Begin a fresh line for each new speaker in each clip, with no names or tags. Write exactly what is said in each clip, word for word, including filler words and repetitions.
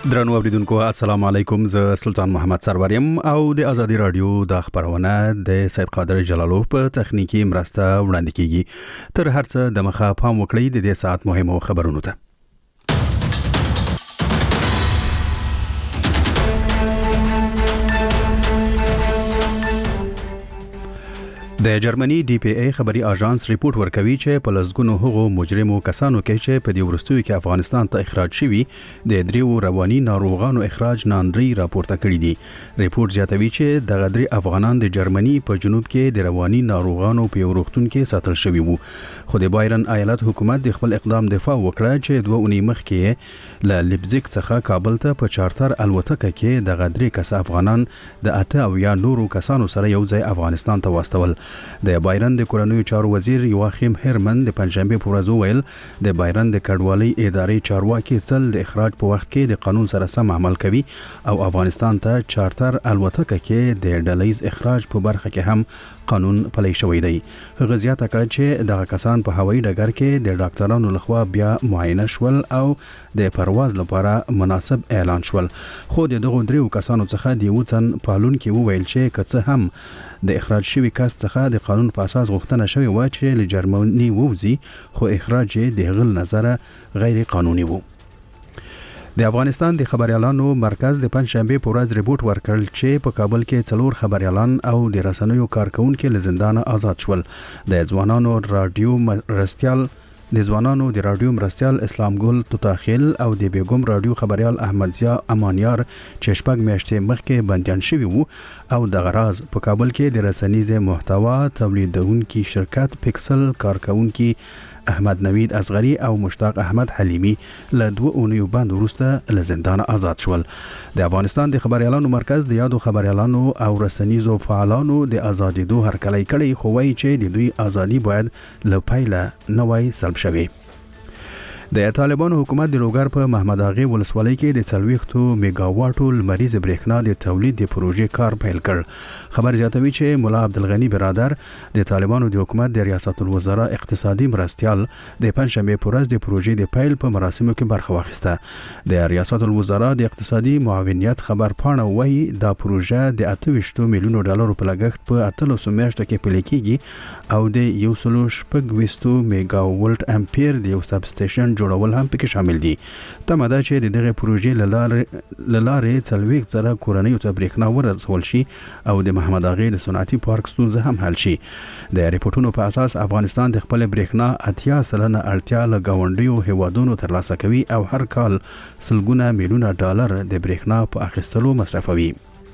درنو اوریدونکو السلام علیکم، زه سلطان محمد سروریم او د ازادي رادیو د خبرونه د سید قادر جلالو په تخنیکی مرسته وړاندې کیږي. تر هرڅه د مخه پام وکړئ د دې ساعت مهمو خبرونو ته. د جرمني ډي پی ای خبري اژانس ریپورت ورکوي چې په لسګونو هغو مجرمو کسانو کې چې په دې ورستیو کې افغانستان ته اخراج شوي د دریو رواني ناروغانو اخراج ناندري راپورته کړی دي. ریپورت زیاتوي چې د غدري افغانان د جرمني په جنوب کې د رواني ناروغانو په یو روغتون کې ساتل شوي وو، خو د بایرن ایالت حکومت د خپل اقدام دفاع وکړه چې دوه اونۍ مخکې له لیپزیګ څخه کابل ته په چارتر الوتکه کې د غدري کس افغانان د اته او یا نورو کسانو سره یو ځای افغانستان ته واستول. د بایرن د کورنیو چارو وزیر یواخیم هرمن د پنځشنبه په ورځ ویل د بایرن د کډوالۍ ادارې چارواکي تل د اخراج په وخت کې د قانون سره سم عمل کوي او افغانستان ته چارتر الوتکه کې د ډلهیز اخراج په برخه کې هم قانون پلی شوی دی. هغه زیاته کړه چې دغه کسان په هوایي ډګر کې د ډاکټرانو لخوا بیا معاینه شول او د پرواز لپاره مناسب اعلان شول، خو د دغو دریو کسانو څخه د یو تن پالون کې وویل چې که څه هم د اخراج شوی کس څخه د قانون په اساس غوښتنه شوی و چې له جرمني ووځي، خو اخراج یې د هغه نظره غیر قانوني وو. د افغانستان د خبريالانو مرکز د پنځشنبه په ورځ ریپورت ورکړ چې په کابل کې څلور خبريالان او د رسنیو کارکونکو له زندان آزاد شول. د ځوانانو رادیو مرستيال د ځوانانو د رادیو مرستيال اسلام ګل توتاخیل او د بیګم رادیو خبريال احمد ضیا امانیار چې شپږ میاشتې مخکې بندیان شوي وو او د غراز په کابل کې د رسنیزه محتوا تولیدونکو شرکت پکسل کارکونکو احمد نوید اصغری او مشتاق احمد حلیمی له دوه اونیو بند وروسته له زندان آزاد شول. د افغانستان د خبريالانو مرکز د یادو خبريالانو او رسنیزو فعالانو د ازادیدو هرکلی کړي، خو وايي چې د دوی ازادي باید له پیله نه وای سلب شوي. د طالبانو حکومت د لوګر په محمد اغا ولسوالۍ کې د څلوېښتو میگاواټو لمریز برېښنا د تولید د پروژې کار پیل کړ. خبر زیاتوي چې مولا عبدالغنی برادر د طالبانو د حکومت د ریاست الوزرا اقتصادي مرستيال د پنځشنبه په ورځ د پروژې د پیل په مراسمو کې برخه واخیسته. د ریاست الوزرا د اقتصادي معاونیت خبر پاڼه وايي دا پروژه د اته ویشت میلیونو ډالرو په لګښت په اتلسو میاشتو کې پیل کیږي او د یو سل شپږ ویشت میگاوولټ امپیر د یو سب سټیشن جوړول هم پکې شامل دي. تمه ده چې دغه پروژې له لارې څلوېښت زره کورنیو ته برېښنا ورسول شي او د محمد اغا د صنعتي پارک ستونزه هم حل شي. د ریپورتونو په اساس افغانستان د خپل برېښنا اتیا سلنه اړتیا له ګاونډیو هیوادونو ترلاسه کوي او هر کال سلګونه میلیونه ډالر د برېښنا په اخیستلو مصرفوي.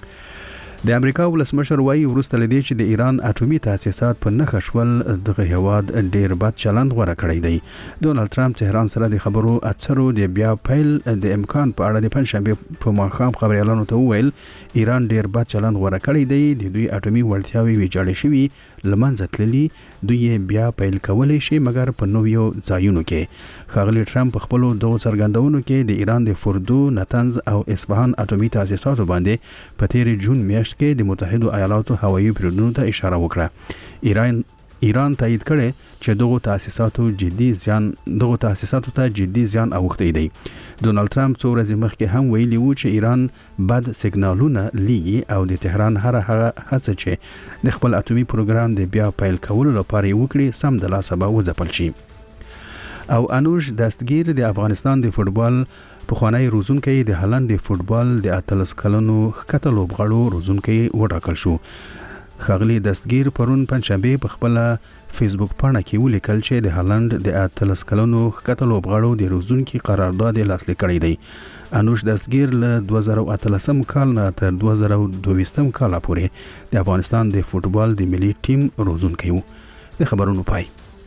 د امریکا ولسمشر وايي وروسته لدی چې د ایران اټومي تاسیسات په نخښ شول دغه هواد ډیر بد چلند غوړه کړی دی. ډونالد ټرمپ تهران سره د خبرو اترو د بیا پیل د امکان په اړه د پنځشنبه په ماښام خبريالانو ته وویل ایران ډیر بد چلند غوړه کړی دی، د دوی اټومي وړتیاوې ویجاړې شوي، لمنځه تللي، دوی بیا پیل کولای شي مګر په نویو ځایونو کې. ښاغلي ټرمپ په خپل دغه څرګندونو کې د ایران د فردو، نتنز او اصفهان اټومي تاسیساتو باندې په تیر جون میاشت کې د متحده ایالاتو هوایي پروګرام ته اشاره وکړه. ایران ایران تایید کړي چې دغه تاسیساتو جدي زیان دغه تاسیساتو ته جدي زیان اوښتی دی. ډونالد ټرمپ څو ورځې مخکې هم ویلي وو چې ایران بد سیګنالونه لیږي او د تهران هر هغه هڅه چې د خپل اټومي پروګرام د بیا پیل کولو لپاره وکړي سم د لاسه به وځپل شي. او انوش دستگیر د افغانستان د فوتبال پخوانی روزونکی د هالند د فوتبال د اتلس کلنو ښکته لوبغاړو روزونکی وټاکل شو. ښاغلي دستگیر پرون پنځشنبه په خپل فیسبوک پاڼه کې ولیکل چې د هالند د اتلس کلنو ښکته لوبغاړو د روزونکی قرارداد لاسلیک کړی دی. انوش دستگیر له دوه زره اتلسم کال نه تر دوه زره دوه کال پورې د افغانستان د فوتبال د ملي ټیم روزونکی و. د خبرونو پای.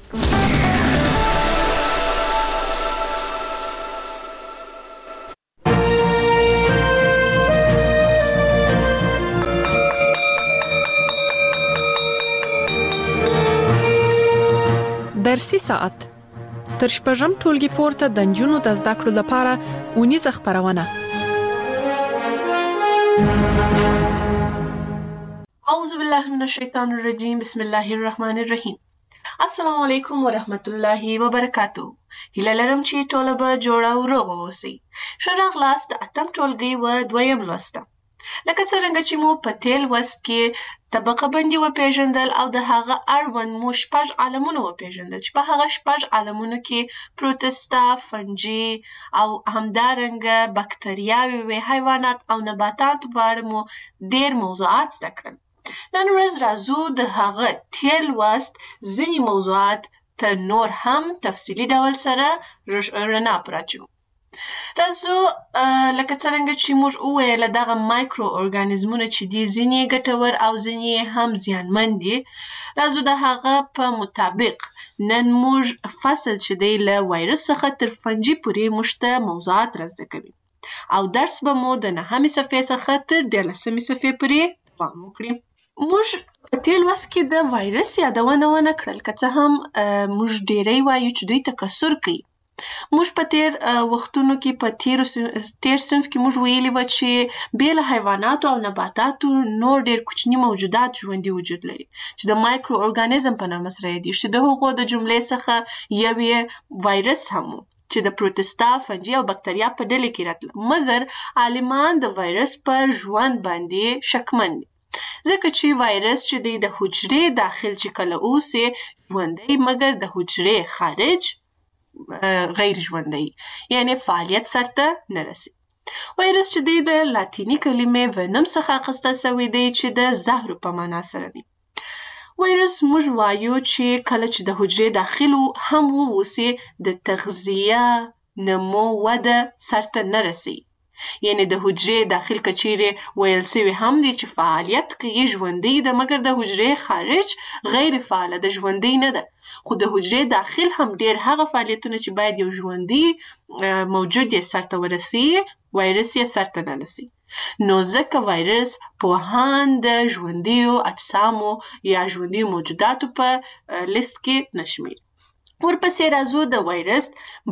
درسي ساعت تر شپږم ټولګي پورته د نجونو د زده کړو لپاره اونیزه خبرونه.
اعوذ بالله من الشیطان الرجیم، بسم الله الرحمن الرحیم. السلام علیکم ورحمت الله وبرکاتہ. هیله لرم چې ټوله به جوړه او روغه اوسئ. ښه راغلاست د اتم ټولګي و دویم لوست ته. لکه څرنګه چې مو په تېر لوست کې طبقه بندي وپېژندل او د هغه اړوند مو شپږ عالمونه وپېژندل چې په هغه شپږ عالمونو کې پروتستا، فنجي او همدارنګه بکتریاوې وې، حیوانات او نباتات په اړه مو ډېر موضوعات زده کړل. نن ورځ راځو د هغه تېر لوست ځینې موضوعات ته نور هم تفصیلي ډول سره رڼا پراچو. راځو لکه څرنګه چې موږ وویل دغه مایکرو ارګانیزمونه چې دي ځینې ګټور او ځینې هم زیانمن دي. راځو د هغه په مطابق نن موږ فصل چې دی له وایرس څخه تر فنجي پورې موږ ته موضوعات را زده کوي او درس به مو د نهمې صفحې څخه تر دیارلسمې صفحې پورې دوام وکړي. موږ په تېر لوست کې د وایرس یادونه ونه کړل، که څه هم موږ ډېری وایو چې دوی تکثر کوي. موږ په تېر وختونو کې په تېرو تېر صنف کې موږ ویلي وه چې بې له حیواناتو او نباتاتو نور ډېر کوچني موجودات ژوندي وجود لري چې د مایکرو ارګانیزم په نامه سره یادېږي، چې د هغو د جملې څخه یو یې وایرس هم و چې د پروتستا، فنجي او بکتریا په ډلې کې راتله. مګر عالمان د وایرس په ژوند باندې شکمن دي ځکه چې وایرس چې دی د حجرې داخل چې کله اوسي ژوندی، مګر د حجرې خارج غیر ژوندی، یعنی فعالیت سرته نه رسي. وایرس چې دی د لاتیني کلمې ونم څخه اخیستل سوی دی چې د زهرو په معنا سره دی. وایرس موږ وایو چې کله چې د حجرې داخل هم واوسي د تغذیه، نمو، وده سرته نه رسي. یعنی د حجرې داخل کچیرې ویل سوي هم دي چې فعالیت کوي، ژوندی ده، مګر د حجرې خارج غیر فعاله ده، ژوندی نه ده. خو د حجرې داخل هم ډېر هغه فعالیتونه چې باید یو ژوندی موجود یې سرته ورسي، وایرس یې سرته نه رسي. نو ځکه وایرس پوهان د ژوندیو اجسامو یا ژوندیو موجوداتو په لیست کې نه شمېري. ورپسې راځو د وایرس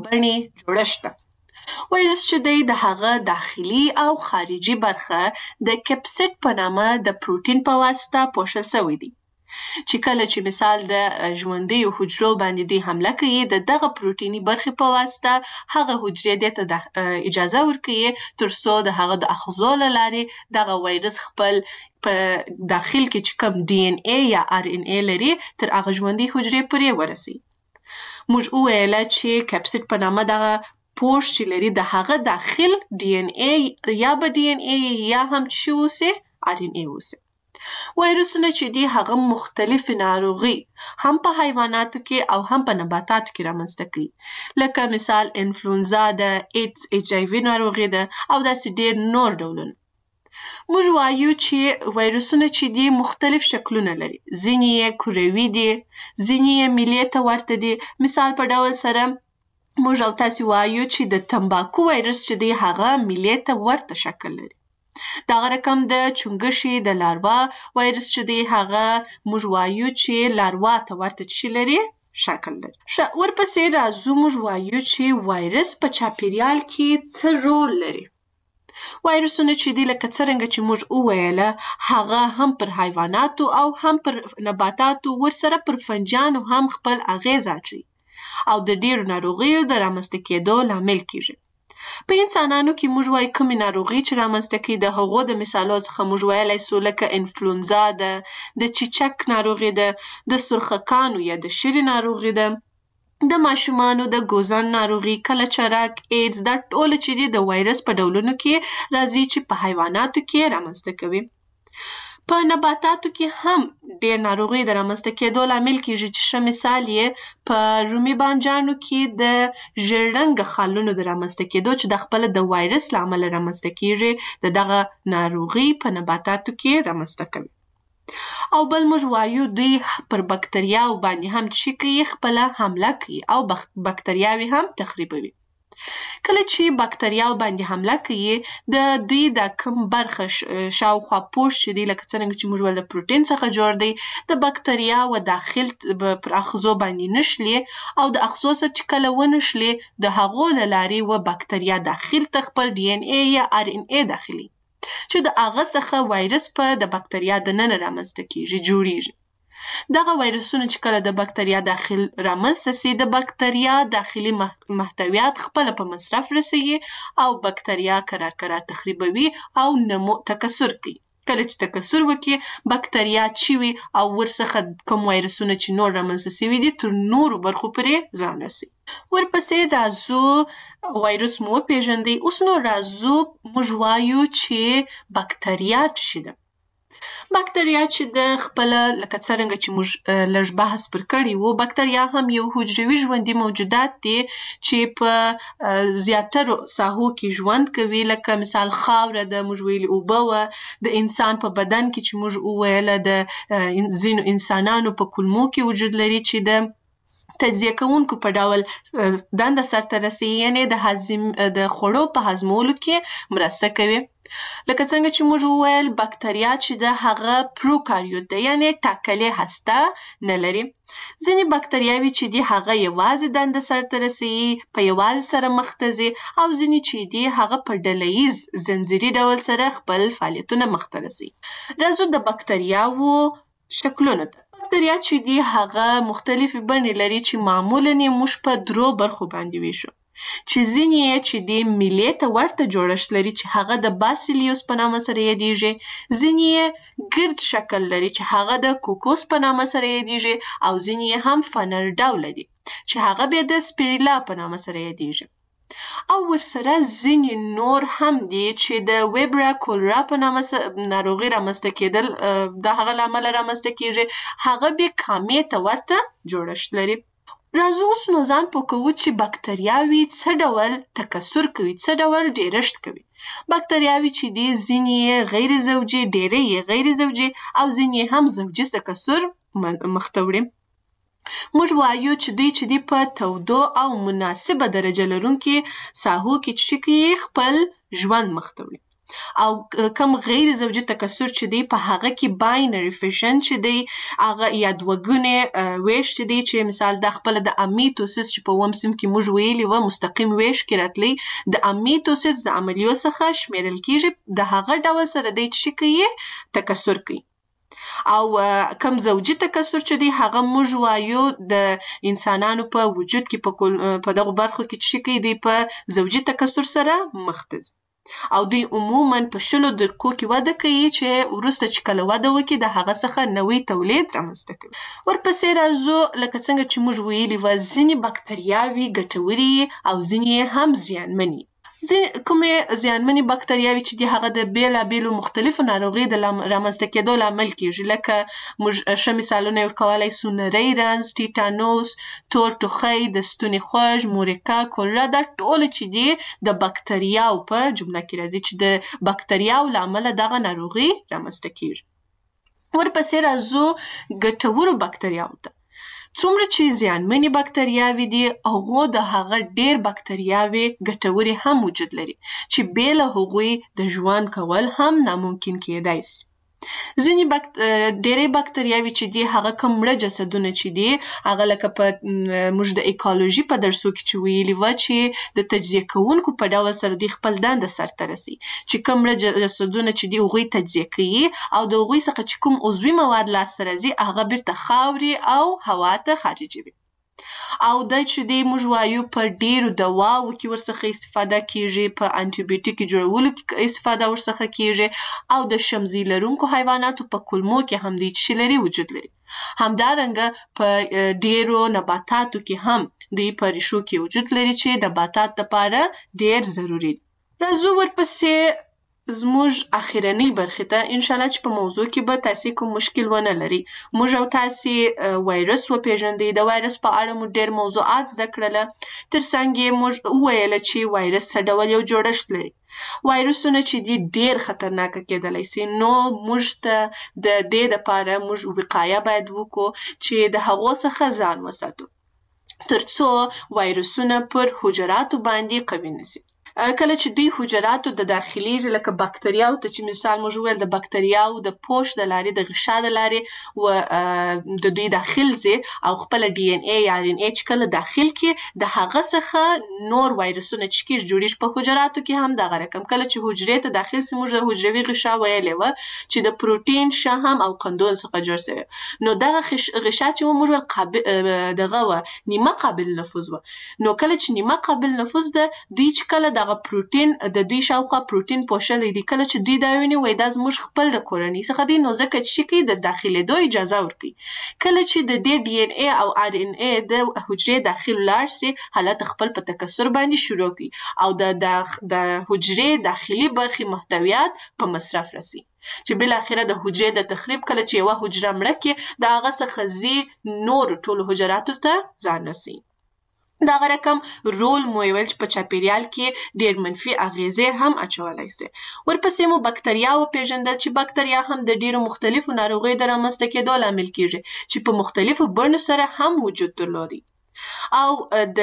بڼې جوړښت ته. وایرس چې دی د هغه داخلي او خارجي برخه د کپسید په نامه د پروتین په واسطه پوښل سوی دی چې کله چې مثال د ژوندیو حجرو باندې دی حمله کوي، د دغه پروتیني برخې په واسطه هغه حجرې دې ته اجازه ورکوي تر څو د هغه د آخذو له لارې دغه وایرس خپل په داخل کې چې کوم ډي ان ای یا ار ان ای لري تر هغه ژوندۍ حجرې پورې ورسي. موږ وویله چې کپسید په نامه دغه پوښ چې لري د هغه داخل ډي ان ای یا به ډي ان ای یا هم چې اوسي ار ان ای اوسي. وایرسونه چې دي هغه مختلفې ناروغي هم په حیواناتو کې او هم په نباتاتو کې رامنځته کوي، لکه مثال انفلونزا ده، ایډز ایچ آی وي ناروغي ده او داسې ډېر نور ډولونه. موږ وایو چې وایرسونه چې دي مختلف شکلونه لري، ځینې یې کروي دي، ځینې یې میلې ته ورته دي. مثال په ډول سره موږ او تاسې وایو چې د تمباکو وایرس چې دی هغه میلې ته ورته شکل لري. دغه رقم د چونګښې د لاروا وایرس چې دی هغه موږ وایو چې لاروا ته ورته څه لري؟ شکل لري. ورپسې راځو موږ وایو چې وایرس په چاپیریال کې څه رول لري. وایرسونه چې دی لکه څرنګه چې موږ وویله هغه هم پر حیواناتو او هم پر نباتاتو ورسره پر فنجانو هم خپل اغیز اچوي او د ډېرو ناروغیو د رامنځته کېدو لامل کیږي. په انسانانو کې موږ وایو کومې ناروغي چې رامنځته کوي، د هغو د مثالو څخه موږ ویلی سو لکه انفلونزا ده، د چیچک ناروغي ده، د سرخکانو یا د شري ناروغي ده، د ماشومانو د ګوزن ناروغي، کلچرک، ایډز، دا ټول چې دي د وایرس په ډولونو کې راځي چې په حیواناتو کې رامنځته کوي. په نباتاتو کې هم ډېر ناروغي د رامنځته کېدو لامل کیږي چې ښه مثال یې په رومي بانجانو کې د ژیړ رنګه خالونو د رامنځته کېدو چې د خپله د وایرس له امله رامنځته کیږي د دغه ناروغي په نباتاتو کې رامنځته کوي. او بل موږ وایو دوی پر بکتریاو باندې هم چې کوي خپله حمله کوي او بکتریاوې هم تخریبوي. کله چې بکتریاو باندې حمله کوي د دوی د کوم برخه شاوخوا پوښ چې دی لکه څرنګه چې موږ ویل د پروتین څخه جوړ دی، د بکتریاو داخل پر آخذو باندې نشلي او د آخذو څخه چې کله ونشلي د هغو له لارې و بکتریا داخل ته خپل ډي ان ای یا ار ان ای داخلي چې د هغه څخه وایرس په د بکتریا د ننه رامنځته کیږي، جوړیږي. دغه وایرسونه چې کله د بکتریا داخل رامنځته سي د بکتریا داخلي محتویات خپل په مصرف رسوي او بکتریا کرار کرار تخریبوي او نمو تکثر کوي. کله چې تکثر وکړي بکتریا چوي او ورڅخه کوم وایرسونه چې نور رامنځته سوي دي تر نورو برخو پورې ځان رسي. ورپسې راځو وایرس مو وپېژندئ. اوس نو راځو موږ وایو چې بکتریا څه ده. بکتریا چې د خپله لکه څرنګه چې موږ لږ بحث پر کړی وو، بکتریا هم یو حجروي ژوندي موجودات دي چې په زیاترو ساحو کې ژوند کوي، لکه مثال خاوره ده، موږ ویلي اوبه وه، د انسان په بدن کې چې موږ وویله د ځینو انسانانو په کولمو کې وجود لري چې د تجزیه کوونکو په ډول دنده سرته رسوي، یعنې د هضم د خوړو په هضمولو کې مرسته کوي. لکه څنګه چې موږ وویل بکتریا چې د هغه پروکاریوت ده، یعنې ټاکلې هسته نه لري. ځینې بکتریاوې چې دي هغه یوازې دنده سرته رسوي، په یوازې سره مخ ته ځي، او ځینې چې دي هغه په ډله ییز زنځیري ډول سره خپل فعالیتونه مخ ته رسوي. راځو د بکتریاوو شکلونو ته. بکتریا چې دي هغه مختلفې بڼې لري چې معمولاً یې موږ په درو برخو باندې ویشو، چې ځینې یې چې د میلې ته ورته جوړښت لري چې هغه د باسیلیوس په نامه سره یادیږي، ځینې یې ګرد شکل لري چې هغه د کوکوس په نامه سره یادیږي، او ځینې یې هم فنر ډوله دي چې هغه بیا د سپیریلا په نامه سره یادیږي. او ورسره ځینې نور هم دي چې د ویبرا کولرا په نامه ناروغي رامنځته کېدل د هغه له امله رامنځته کېږي، هغه بیا کامې ته ورته جوړښت لري. راځو اوس نو ځان پوه کوو چې بکتریاوې څه ډول تکثر کوي، څه ډول ډیرښت کوي. بکتریاوې چې دي ځینې یې غیر زوجي، ډېری یې غیر زوجي، او ځینې هم زوجي تکثر مخ ته وړي. موږ وایو چې دوی چې دي په تودو او مناسبه درجه لرونکي ساحو کې چې کوي خپل ژوند مخ ته وړي، او کم غیر زوجي تکثر چې دی په هغه کې باینري فیشن چې دی هغه یا دوهګونې ویش چې دی چې مثال د خپل د امیتوسیس چې په اووم صنف کې موږ ویلي وه مستقیم ویش کې راتلی، د امیتوسیس د عملیو څخه شمیرل کیږي، د هغه ډول سره دی چې کوي تکثر کوي. او کم زوجي تکثر چې دی هغه موږ وایو د انسانانو په وجود کې په دغه برخو کې چې کوي دی په زوجي تکثر سره مخ ته ځي، او دوی عموماً په شلو دقیقو کې وده کوي چې وروسته چې کله وده وکړي د هغه څخه نوی تولید رامنځته کوي. ورپسې راځو لکه څنګه چې موږ ویلي وه ځینې بکتریاوې ګټورې او ځینې هم زیانمنې. کومې زیانمنې بکتریاوې چې دي هغه د بېلابېلو مختلفو ناروغیو د رامنځته کېدو لامل کېږي، لکه موږ ښه مثالونه یې ورکولی سو نری رنځ، ټیټانوس، تور ټوخی، د ستوني خوږ، مورکا، کولرا، دا ټول چې دي د بکتریاو په جمله کې راځي چې د بکتریاو له امله دغه ناروغي رامنځته کېږي. ورپسې راځو ګټورو بکتریاو ته. څومره چې زیانمنې بکتریاوې دي هغو د هغه ډېر بکتریاوې ګټورې هم وجود لري چې بې له هغوی د ژوند کول هم ناممکن کېدای سي. ځینې بکت... ډېری بکتریاوې چې دي هغه کوم مړه جسدونه چې دي هغه لکه په موږ د ایکالوژي په درسو کې چې ویلي وه چې د تجزیه کوونکو په ډول سره دوی خپل دنده سرته رسي، چې کوم مړه جسدونه چې دي هغوی تجزیه کوي او د هغوی څخه چې کوم عضوي مواد لاسته راځي هغه بیرته خاورې او هوا ته خارجوي. او دا چې دی موږ وایو په ډیرو دواو کې ورڅخه استفاده کیږي، په انټي بیوټیک جوړولو کې استفاده ورڅخه کیږي، او د شمزي لرونکو حیواناتو په کولمو کې هم دی چې لري وجود لري. همدارنګه په ډیرو نباتاتو کې هم دی په ریښو کې وجود لري چې نباتات لپاره ډیر ضروري دي. راځو ورپسې زموږ اخیرنۍ برخې ته، انشاءالله چې په موضوع کې به تاسې کوم مشکل ونه لري. موږ او تاسې وایرس وپېژندئ، د وایرس په اړه مو ډېر موضوعات زده کړله، تر څنګ یې موږ وویله چې وایرس څه ډول یو جوړښت لري. وایرسونه چې دي ډېر خطرناکه کېدلی سي، نو موږ ته د دې دپاره موږ وقایه باید وکړو چې د هغو څخه ځان وساتو تر څو وایرسونه پر حجراتو باندې قوي نسي. کله چې دوی حجراتو د داخليږي لکه بکتریاو ته چې مثال موږ ویل د بکتریاو د پوش د لارې د غشا د لارې و د دوی داخل زی او خپل ډي ان اي یا ار ان اي چې کله داخل کې د هغه څخه نور وایرسونه چې کیږي جوړیږي په حجراتو کې هم دغه رقم کله چې حجرې ته داخل سي موږ د حجروي غشا ویلې و چې د پروتین شهم او قندون څخه جوړ شوی نو دغه غشا چې موږ ول قابل دغه و نیمه قابل نفوذ و نو کله چې نیمه قابل نفوذ ده دوی چې کله دغه پروتین د دوی شاوخوا پروتین پوښلې دي کله چې دوی دا ویني وای دا زموږ خپل د کورنۍ څخه دي نو ځکه چې کی د داخلي دوی اجازه ورکړي کله چې د دې ډي ان اي او ار ان اي د حجرې داخل لاړ سي حالت خپل په تکثر باندې شروع کی او د د حجرې داخلي برخي محتویات په مصرف رسي چې بل اخره د حجرې د تخریب کله چې یو حجره مړه کی دا هغه څخه زی نور ټول حجراتو ته ځان رسي دا رقم رول مو ویل چې په چاپیریال کې ډېر منفي اغیزې هم اچولای شي ورپسې مو بکتریا او پیژندل چې بکتریا هم د ډېرو مختلفو ناروغیو د رامنځته کېدو لامل کیږي چې په مختلفو بڼو سره هم وجود درلودي او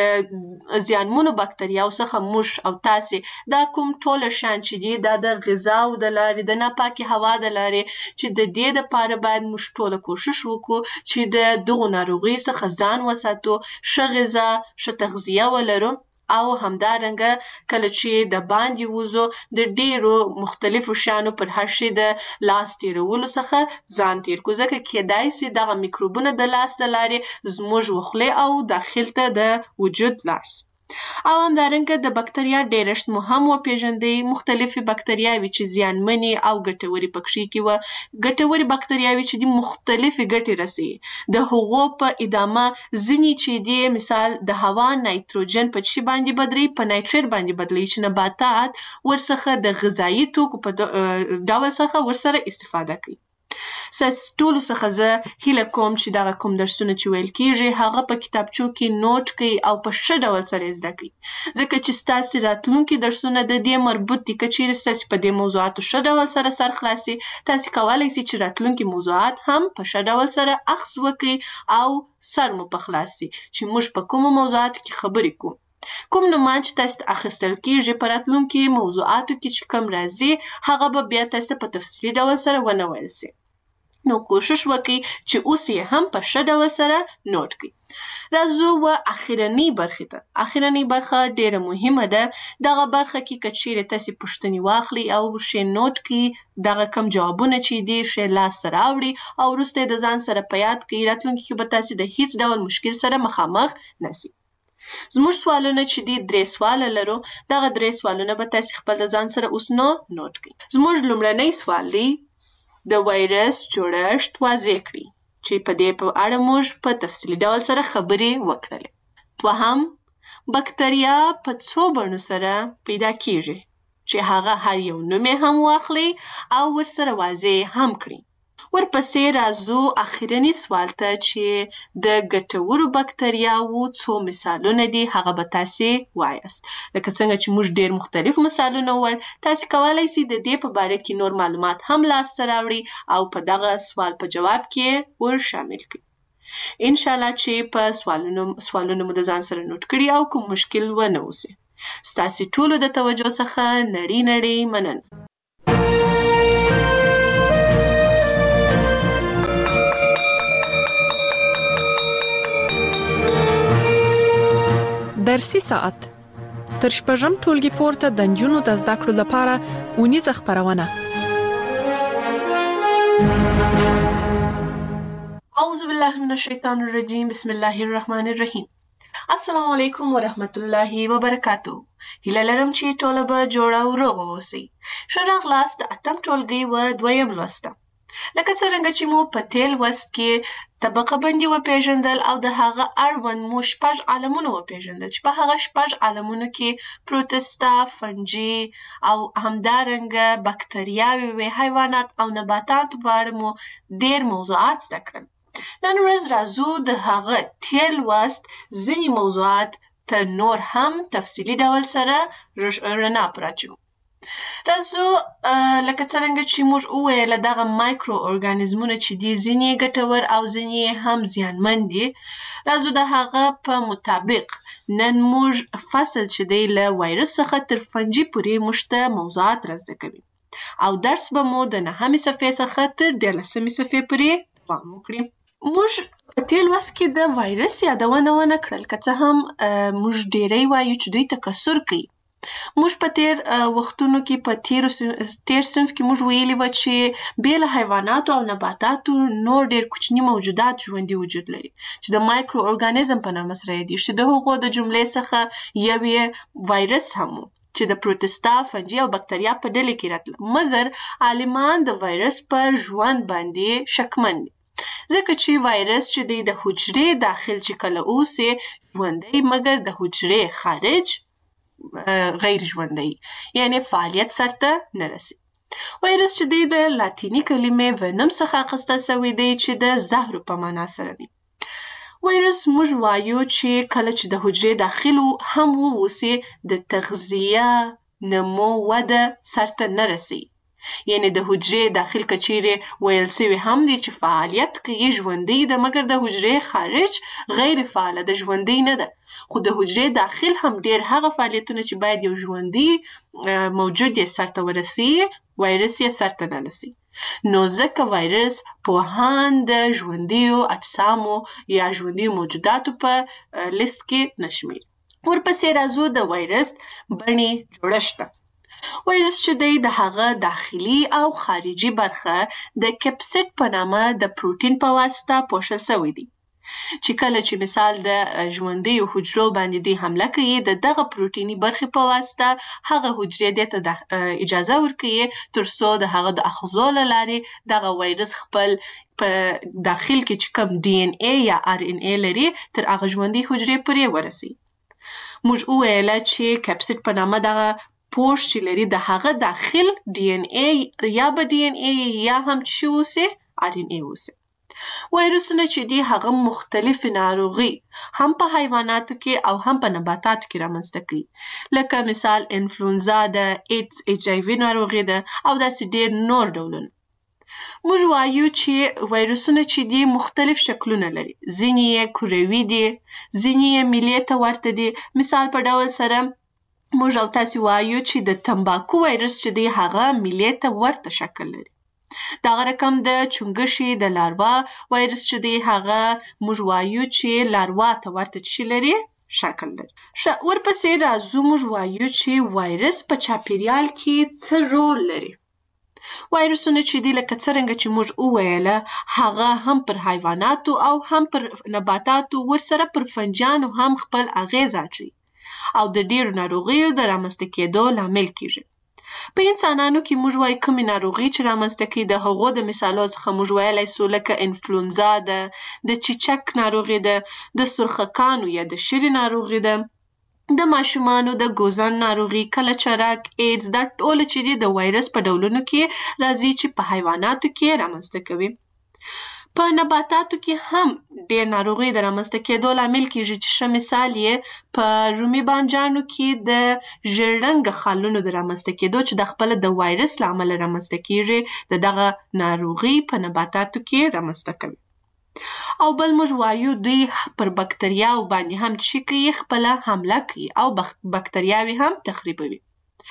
د زیانمنو بکتریاو څخه موږ او تاسو دا کوم ټول شان چې دي دا د غذا او د لارې د ناپاکي هوا د لارې چې د دې لپاره باید موږ ټول کوشش وکړو چې د دغه ناروغي څخه ځان وساتو ښه غذا ښه تغذیه ولرو او همدارنګه کله چې د باندې وزو د ډیرو مختلفو شانو پر هر شي د لاس تیرولو څخه ځان تیر کو ځکه کېدای سي دغه میکروبونه د لاس د لارې زموږ وخلې او داخل ته د وجود لاړ او همدارنګه د بکتریا ډیرشت مو هم وپیژندئ مختلفې بکتریاوې چې زیانمنې او ګټورې پکښې کې وه ګټورې بکتریاوې چې دي مختلفې ګټې رسوي د هغو په ادامه ځینې چې دي مثال د هوا نایتروجن په څه باندې بدلوي په نایتریت باندې بدلوي چې نباتات ورڅخه د غذایي توکو په ډول څخه ورسره استفاده کوي ساس ټولو څخه زه هیله کوم چې دغه کوم درسونه چې ویل کیږي هغه په کتابچو کې نوٹ کړئ او په ښه ډول سره زده کړئ ځکه چې ستاسو راتلونکي درسونه د دې مربوط دي که چیرې ستاسو په دې موضوعاتو ښه ډول سره سر خلاصي تاسو کولی شئ چې راتلونکي موضوعات هم په ښه ډول سره اخذ وکړئ او سر مو په خلاصي چې موږ په کومو موضوعاتو کې خبرې کوو کوم نومان چې تاسو اخیستل کیږي په راتلونکي موضوعاتو کې چې کوم راځي هغه به بیا تاسو په تفصیلي ډول سره ونه ویل سي نو کوشش وکړئ چې اوس یې هم په ښه ډول سره نوٹ کړئ راځو و اخرنی برخې ته اخرنی برخه ډیره مهمه ده دغه برخه کې که چیرې تاسو پوښتنې واخلئ او شی نوٹ کړئ دغه کم جوابونه چې دي شی لاس سره راوړئ او وروسته د ځان سره په یاد کړئ راتلونکي کې به تاسو د هیڅ ډول مشکل سره مخامخ نشئ زموږ سوالونه چې دي درې سواله لرو دغه درې سوالونه به تاسو خپل د ځان سره اوس نو نوٹ کړئ زموږ لومړنی سوال دی د وایرس جوړښت واضح کړئ چې په دې په اړه موږ په تفصیلي ډول سره خبرې وکړلې دوهم بکتریا په څو بڼو سره پیدا کیږي چې هغه هر یو نوم یې هم واخلي او ورسره واضح هم کړئ ورپسې راځو اخرنی سوال ته چې د ګټورو بکتریاوو څو مثالونه دي هغه به تاسو وایاست لکه څنګه چې موږ ډیر مختلف مثالونه وایو تاسو کولی شئ د دې په باره کې نور معلومات هم لاسته راوړئ او په دغه سوال په جواب کې ور شامل کړئ ان شاء الله چې په سوالونو سوالونو مو د ځان سره نوٹ کړي او کوم مشکل ونه اوسي ستاسو ټولو د توجه څخه نړۍ نړۍ مننه
درسي ساعت تر شپږم ټولګي پورته د نجونو د زده کړو لپاره ونیزه خبرونه
اعوذ بالله من الشیطان الرجیم بسم الله الرحمن الرحیم السلام علیکم ورحمت الله وبرکاتہ هیله لرم چې ټول به جوړ او روغ اوسئ ښه راغلاست د اتم ټولګي و دویم لوست لکه څنګه چې مو په تیر لوست کې طبقه بندي وپیژندل او د هغه اړوند مو شپږ عالمونه وپیژندل چې په هغه شپږ عالمونو کې پروتستا فنجي او همدارنګه بکتریاوې وې حیوانات او نباتات په اړه مو ډېر موضوعات زده کړل نن ورځ راځو د هغه تیر لوست ځینې موضوعات ته نور هم تفصیلي ډول سره رڼا پراچو راځو لکه څرنګه چې موږ وویل دغه مایکرو ارګانیزمونه چې دي ځینې ګټور او ځینې هم زیانمن دي. راځو د هغه په مطابق نن موږ فصل چې دی له وایرس څخه تر فنجي پورې موږ ته موضوعات را زده کوي او درس به مو د نهمې صفحې څخه تر دیارلسمې صفحې پورې دوام وکړي. موږ په تېر لوست کې د وایرس یادونه ونه کړل، که څه هم موږ ډېری وایو چې دوی تکثر کوي. موږ په تېر وختونو کې په تېرو تېر صنف کې موږ ویلي وه چې بې له حیواناتو او نباتاتو نور ډېر کوچني موجودات ژوندي وجود لري چې د مایکرو ارګانیزم په نامه سره یادېږي، چې د هغو د جملې څخه یو یې وایرس هم و چې د پروتستا، فنجي او بکتریا په ډلې کې راتله. مګر عالمان د وایرس په ژوند باندې شکمن دي، ځکه چې وایرس چې دی د حجرې داخل چې کله اوسي ژوندی، مګر د حجرې خارج غیر ژوندی، یعنی فعالیت سرته نه رسي. وایرس چې دی د لاتینی کلمې ونم څخه اخیستل سوی دی چې د زهرو په معنا سره دی. وایرس موږ وایو چې کله چې د حجرې داخل هم واوسي د تغذیه، نمو، وده سرته نه رسي. یعنی د حجرې داخل کچیرې ویل سوی هم دی چې فعالیت کوي، ژوندی ده، مګر د حجرې خارج غیر فعاله ده، ژوندی نه ده. خو د حجرې داخل هم ډیر هغه فعالیتونه چې باید یو ژوندی موجود یې سرته ورسي، وایرس یې سرته نه رسي. نو ځکه وایرس پوهان د ژوندیو اجسامو یا ژوندیو موجوداتو په لیست کې نشمیر. ورپسې راځو د وایرس بڼې جوړښت ته. وایرس چې دی د هغه داخلي او خارجي برخه د کپسید په نامه د پروتین په واسطه پوښل سوی دی، چې کله چې مثال د ژوندیو حجرو باندې دی حمله کوي، د دغه پروتیني برخې په واسطه هغه حجرې دې ته اجازه ورکوي تر څو د هغه د اخذو له لارې دغه وایرس خپل په داخل کې چې کوم ډي ان اے یا ار ان اے لري تر هغه ژوندۍ حجرې پورې ورسي. موږ وویل چې کپسید په نامه دغه پوښ چې لري د هغه داخل ډي ان اے یا به ډي ان اے یا هم چې اوسي ار ان اے اوسي. وایرسونه چې دي هغه مختلفې ناروغي هم په حیواناتو کې او هم په نباتاتو کې رامنځته کوي، لکه مثال انفلونزا ده، ایډز ایچ آی وي ناروغي ده او داسې ډېر نور ډولونه. موږ وایو چې وایرسونه چې دي مختلف شکلونه لري، ځینې یې کروي دي، ځینې یې میلې ته ورته دي. مثال په ډول سره موږ او تاسې وایو چې د تمباکو وایرس چې دی هغه میلې ته ورته شکل لري. دغه رقم د چونګښې د لاروا وایرس چې دی هغه موږ وایو چې لاروا ته ورته شي لري شکل لري. ورپسې راځو موږ وایو چې وایرس په چاپیریال کې څه رول لري. وایرسونه چې دی لکه څرنګه چې موږ وویله هغه هم پر حیواناتو او هم پر نباتاتو ورسره پر فنجانو هم خپل اغیز اچوي او د ډیرو ناروغیو د رامنځته کېدو لامل کیږي. په انسانانو کې موږ وایو کومې ناروغي چې رامنځته کوي، د هغو د مثالو څخه موږ ویلی سو لکه انفلونزا ده، د چیچک ناروغي ده، د سرخکانو یا د شري ناروغي ده، د ماشومانو د ګوزن ناروغي، کلچرک، ایډز، دا ټول چې دي د وایرس په ډولونو کې راځي چې په حیواناتو کې رامنځته کوي. په نباتاتو کې هم ډېر ناروغي د رامنځته کېدو لامل کیږي چې ښه مثال یې په رومي بانجانو کې د ژیړ رنګه خالونو د رامنځته کېدو چې د خپله د وایرس له امله رامنځته کیږي د دغه ناروغي په نباتاتو کې رامنځته کوي. او بل موږ وایو دوی پر بکتریاو باندې هم چې کوي خپله حمله کوي او بکتریاوې هم تخریبوي.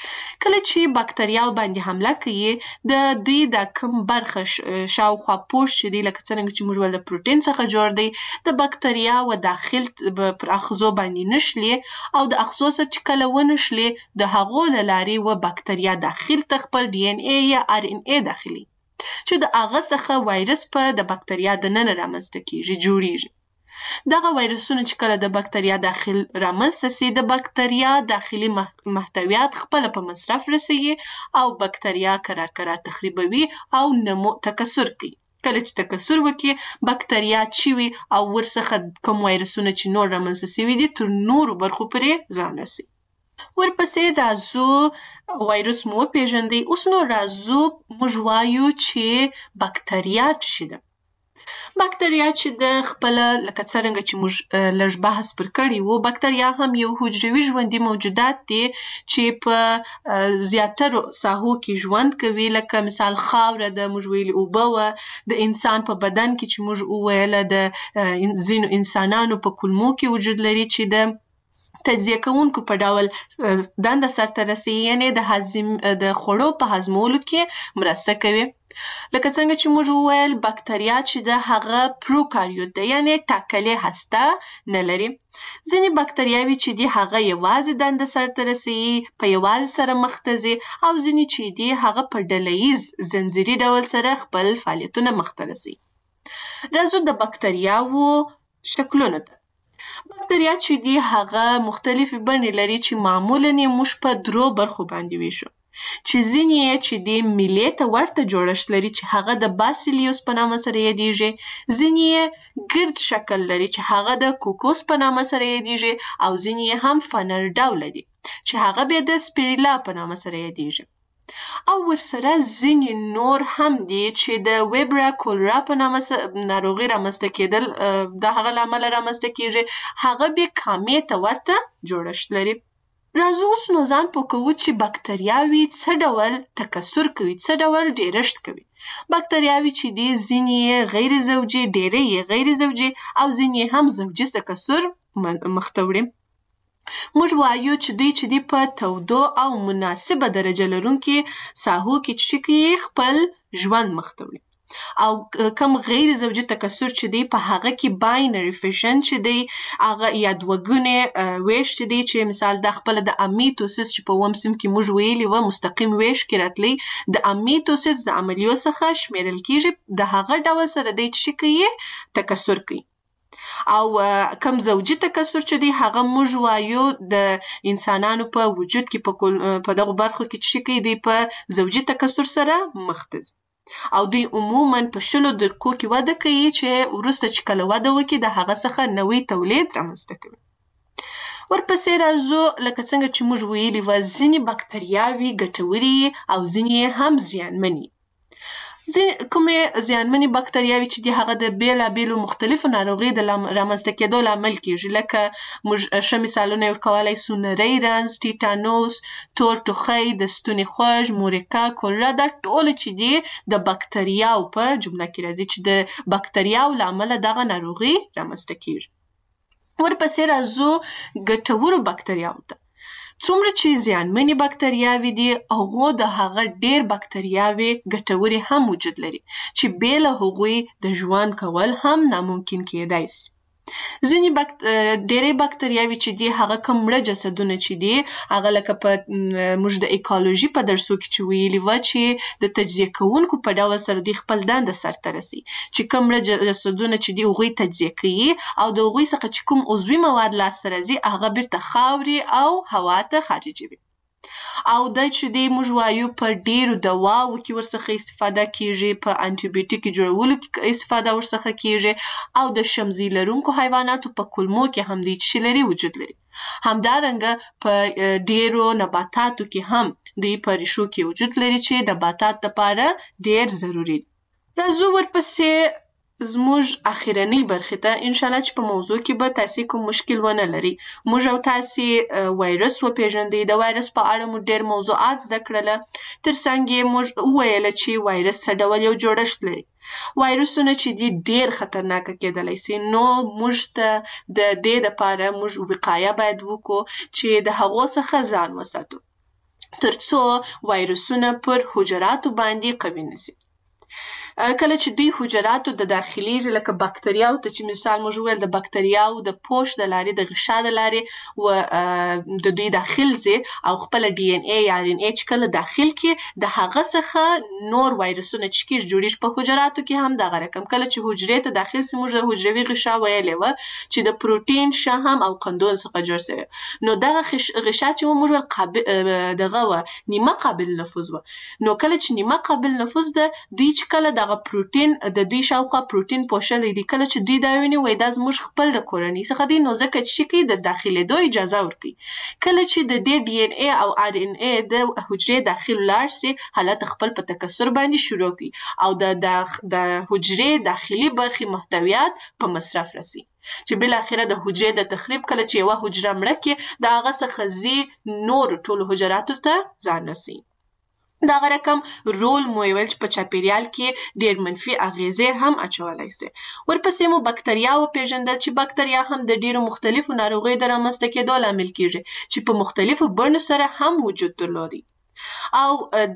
کله چې بکتریاو باندې حمله کوي د دوی د کم برخه شاوخوا پوښ چې دی لکه څرنګه چې موږ ویل د پروتین څخه جوړ دی، د بکتریاو داخل پر اخذو باندې نشلي او د اخذو څخه چې کله ونشلي د هغو له لارې و بکتریا داخل ته خپل ډي ان اے یا ار ان اے داخلي چې د هغه څخه وایرس په د بکتریا دننه رامنځته کیږي جوړیږي. دغه وایرسونه چې کله د بکتریا داخل رامنځته سي د بکتریا داخلي محتویات خپل په مصرف رسوي او بکتریا کرار کرار تخریبوي او نمو تکثر کوي. کله چې تکثر وکړي بکتریا چوي او ورڅخه کوم وایرسونه چې نور رامنځته سوي دي تر نورو برخو پورې ځان رسي. ورپسې راځو وایرس مو وپېژندئ. اوس نو راځو موږ وایو چې بکتریا څه شي ده. بکتریا چې د خپل لکه څرنګه چې موږ لږ بحث پر کړی وو، بکتریا هم یو حجروي ژوندي موجودات دي چې په زیاترو ساحو کې ژوند کوي، لکه مثال خاوره د موږ ویلي اوبه وه، د انسان په بدن کې چې موږ وویله د ځینو انسانانو په کولمو کې وجود لري چې د تجزیه کوونکو په ډول دنده سرته رسوي، یعنې د هضم د خوړو په هضمولو کې مرسته کوي. لکه څنګه چې موږ وویل بکتریا چې د هغه پروکاریوت ده، یعنې ټاکلې هسته نه لري. ځینې بکتریاوې چې دي هغه یوازې دنده سرته رسوي، په یوازې سره مخ ته ځي، او ځینې چې دي هغه په ډله ییز زنځیري ډول سره خپل فعالیتونه مخ ته رسوي. راځو د بکتریاوو شکلونو ته. بکتریا چې دي هغه مختلفې بڼې لري چې معمولاً یې موږ په درو برخو باندې ویشو، چې ځینې یې چې د میلې ته ورته جوړښت لري چې هغه د باسیلیوس په نامه سره یادیږي، ځینې یې ګرد شکل لري چې هغه د کوکوس په نامه سره یادیږي، او ځینې یې هم فنر ډوله دي چې هغه بیا د سپیریلا په نامه سره یادیږي. او ورسره ځینې نور هم دي چې د ویبرا کولرا په نامه ناروغي رامنځته کېدل د هغه له امله رامنځته کېږي، هغه بیا کامې ته ورته جوړښت لري. راځو اوس نو ځان پوه کوو چې بکتریاوې څه ډول تکثر کوي، څه ډول ډیرښت کوي. بکتریاوې چې دي ځینې یې غیر زوجي، ډېری یې غیر زوجي، او ځینې یې هم زوجي تکثر مخ ته وړي. موږ وایو چې دوی چې دي په تودو او مناسبه درجه لرونکي ساحو کې چې کوي خپل ژوند مخ ته وړي، او کم غیر زوجي تکثر چې دی په هغه کې باینري فیشن چې دی هغه یا دوهګونې ویش چې دی چې مثال د خپل د امیتوسیس چې په اووم صنف کې موږ ویلي وه مستقیم ویش کې راتلی، د امیتوسیس د عملیو څخه شمیرل کیږي، د هغه ډول سره دی چې کوي تکثر کوي. او کم زوجي تکثر چې دی هغه موږ وایو د انسانانو په وجود کې په دغه برخو کې چې کوي دی په زوجي تکثر سره مخ ته ځي، او دوی عموماً په شلو دقیقو کې وده کوي چې وروسته چې کله وده وکړي د هغه څخه نوی تولید رامنځته کوي. ورپسې راځو لکه څنګه چې موږ ویلي وه ځینې بکتریاوې ګټورې او ځینې هم زیانمنې. کومې زیانمنې بکتریاوې چې دي هغه د بېلابېلو مختلفو ناروغیو د رامنځته کېدو لامل کېږي، لکه موږ ښه مثالونه یې ورکولی سو نری رنځ، ټیټانوس، تور ټوخی، د ستوني خوږ، مورکا، کولرا، دا ټول چې دي د بکتریاو په جمله کې راځي چې د بکتریاو له امله دغه ناروغي رامنځته کېږي. ورپسې راځو ګټورو بکتریاو ته. څومره چې زیانمنې بکتریاوې دي هغو د هغه ډېر بکتریاوې ګټورې هم وجود لري چې بې له هغوی د ژوند کول هم ناممکن کېدای سي. ځینې بکت... ډېری بکتریاوې چې دي هغه کوم مړه جسدونه چې دي هغه لکه په موږ د ایکالوژي په درسو کې چې ویلي وه چې د تجزیه کوونکو په ډول سره دوی خپل دنده سرته رسوي، چې کوم مړه جسدونه چې دي هغوی تجزیه کوي او د هغوی څخه چې کوم عضوي مواد لاسته راځي هغه بیرته خاورې او هوا ته خارجوي. او دا چې دی موږ وایو په ډیرو دواو کې ورڅخه استفاده کیږي، په انټي بیوټیک جوړولو کې استفاده ورڅخه کیږي، او د شمزي لرونکو حیواناتو په کولمو کې هم دی چې لري وجود لري. همدارنګه په ډیرو نباتاتو کې هم دی په ریښو کې وجود لري چې نباتات لپاره ډیر ضروري. راځو ورپسې زموږ اخیرنۍ برخې ته، انشاءالله چې په موضوع کې به تاسې کوم مشکل ونه لري. موږ او تاسې وایرس وپېژندئ، د وایرس په اړه مو ډېر موضوعات زده کړله، تر څنګ یې موږ وویله چې وایرس څه ډول یو جوړښت لري. وایرسونه چې دي ډېر خطرناکه کېدلی سي، نو موږ ته د دې دپاره موږ وقایه باید وکړو چې د هغو څخه ځان وساتو تر څو وایرسونه پر حجراتو باندې قوي نه سي. کله چې دوی حجراتو د داخليږي لکه بکتریاو ته چې مثال موږ وویل د بکتریاو د پوش د لارې د غشا د لارې و د دوی داخل ځي او خپل ډي ان اي یا ار ان اي چې کله داخل کې د هغه څخه نور وایرسونه چې کېږي جوړیږي په حجراتو کې هم دغه رقم. کله چې حجرې ته داخل سي موږ د حجروي غشا ویلې وه چې د پروټین، شحم او قندون څخه جوړ سوی، نو دغه غشا چې موږ ویل قابل دغه وه نیمه قابل نفوذ وه، نو کله چې نیمه قابل نفوذ ده دوی چې کله دغه پروتین د دوی شاوخوا پروتین پوښلی دی کله چې دوی دا ویني وای دا زموږ خپل د کورنۍ څخه دی نو ځکه چې شي کوي د داخلېدو اجازه ورکوي. کله چې د دې ډي ان اي او ار ان اي د حجرې داخل لاړ سي حالت خپل په تکثر باندې شروع کوي او د د حجرې داخلي برخې محتویات په مصرف رسي چې بل اخره د حجرې د تخریب کله چې یو حجره مړه کې دا هغه څخه زی نور ټول حجراتو ته ځان رسي. دا رقم رول مو ویل چې په چاپیریال کې ډیر منفي اغیزې هم اچولای شي. ورپسې مو بکتریا او پیژندل چې بکتریا هم د ډیرو مختلفو ناروغیو د رامنځته کېدو لامل کیږي چې په مختلفو بڼو سره هم وجود درلودي. او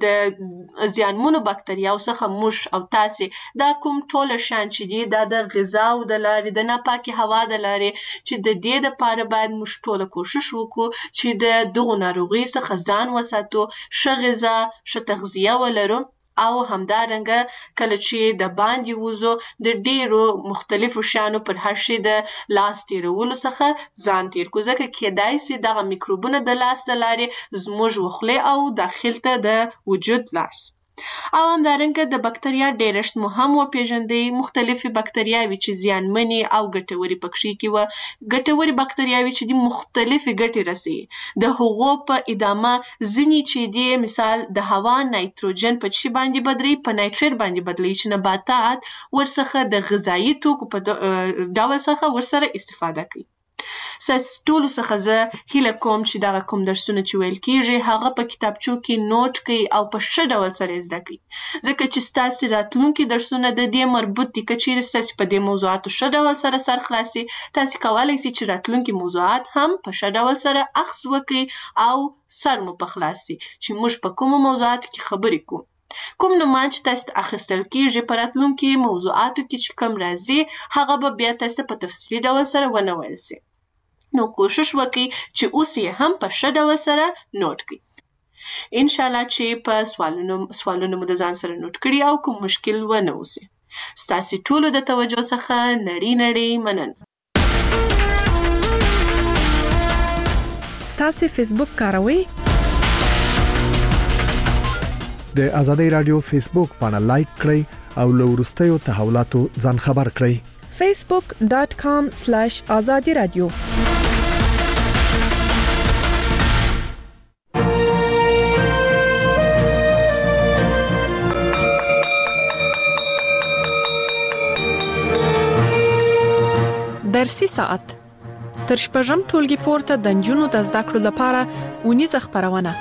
د زیانمنو بکتریاو څخه موږ او تاسې دا کوم ټول شان چې دي دا د غذا او د لارې د ناپاکي هوا د لارې چې د دې لپاره باید موږ ټول کوشش وکړو چې د دغو ناروغیو څخه ځان وساتو، ښه غذا، ښه تغذیه ولرو او همدارنګه کله چې د باندې وځو د ډیرو مختلفو شیانو پر هر شي د لاس تیرولو څخه ځان تیر کړو ځکه کېدای سي دغه میکروبونه د لاس د لارې زموږ وخلې او داخل ته د وجود لاړ سي. او همدارنګه د بکتریا ډیرشت مو هم وپېژندئ. مختلفې بکتریاوې چې زیانمنې او ګټورې پکښې کې وه. ګټورې بکتریاوې چې دي مختلفې ګټې رسوي. د هغو په ادامه ځینې چې دي مثال د هوا نایتروجن په چی باندې بدلوي په نایتریت باندې بدلوي چې نباتات ورڅخه د غذایي توکو په ډول څخه ورسره استفاده کوي. ستاسو ټولو څخه زه هیله کوم چې دغه کوم درسونه چې ویل کیږي هغه په کتابچو کې نوٹ کړئ او په ښه ډول سره زده کړئ ځکه چې ستاسو راتلونکي درسونه د دې مربوط دي. که چیرې ستاسو په دې موضوعاتو ښه ډول سره سر خلاص سي تاسو کولی سئ چې راتلونکي موضوعات هم په ښه ډول سره اخذ وکړئ او سر مو په خلاص سي چې موږ په کومو موضوعاتو کې خبرې کوو. کوم نومان چې تاسو ته اخیستل کیږي په راتلونکي موضوعاتو کې چې کوم راځي هغه به بیا تاسو ته په تفصیلي ډول سره ونه ویل سي. نو کوشش وکړئ چې اوس یې هم په ښه ډول سره نوٹ کړئ. انشاءالله چې په سوالونو سوالونو مو د ځان سره نوٹ کړي او کوم مشکل ونه اوسي. ستاسو ټولو د توجه څخه نړۍ نړۍ مننه.
تاسو فیسبوک کاروئ؟
د آزادۍ رادیو فیسبوک باندې لایک کړئ او له وروستیو تحولاتو ځان خبر کړئ.
facebook dot com slash azadi radio. درسي ساعت تر شپږم ټولګي پورته د نجونو د زده کړو لپاره ونیزه خبرونه.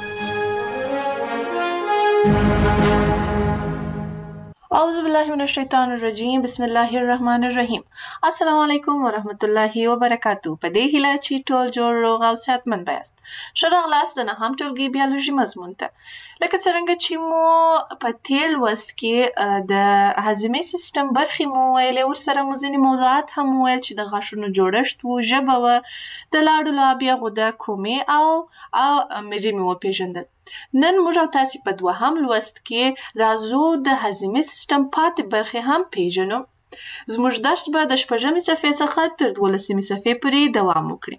اعوذ بالله من الشیطان الرجیم بسم الله الرحمن الرحیم. السلام علیکم ورحمت الله وبرکاتو. په دې هیله چې ټول جوړ روغ او صحتمند یاست. ښه راغلاست د نهم ټولګي بیولوژي مضمون ته. لکه څرنګه چې مو په تیر لوست کې د هاضمې سیستم برخې مو ویلې ورسره مو ځینې موضوعات هم وویل چې د غاښونو جوړښت و، ژبه وه، د لاړو لابیا غده، کومې او او مری مې وپېژندل. نن موږ او تاسې په دوهم لوست کې راځو د هاضمې سیستم پاتې برخې هم پیژنو. زموږ درس به د شپږمې صفحې څخه تر دولسمې صفحې پورې دوام وکړي.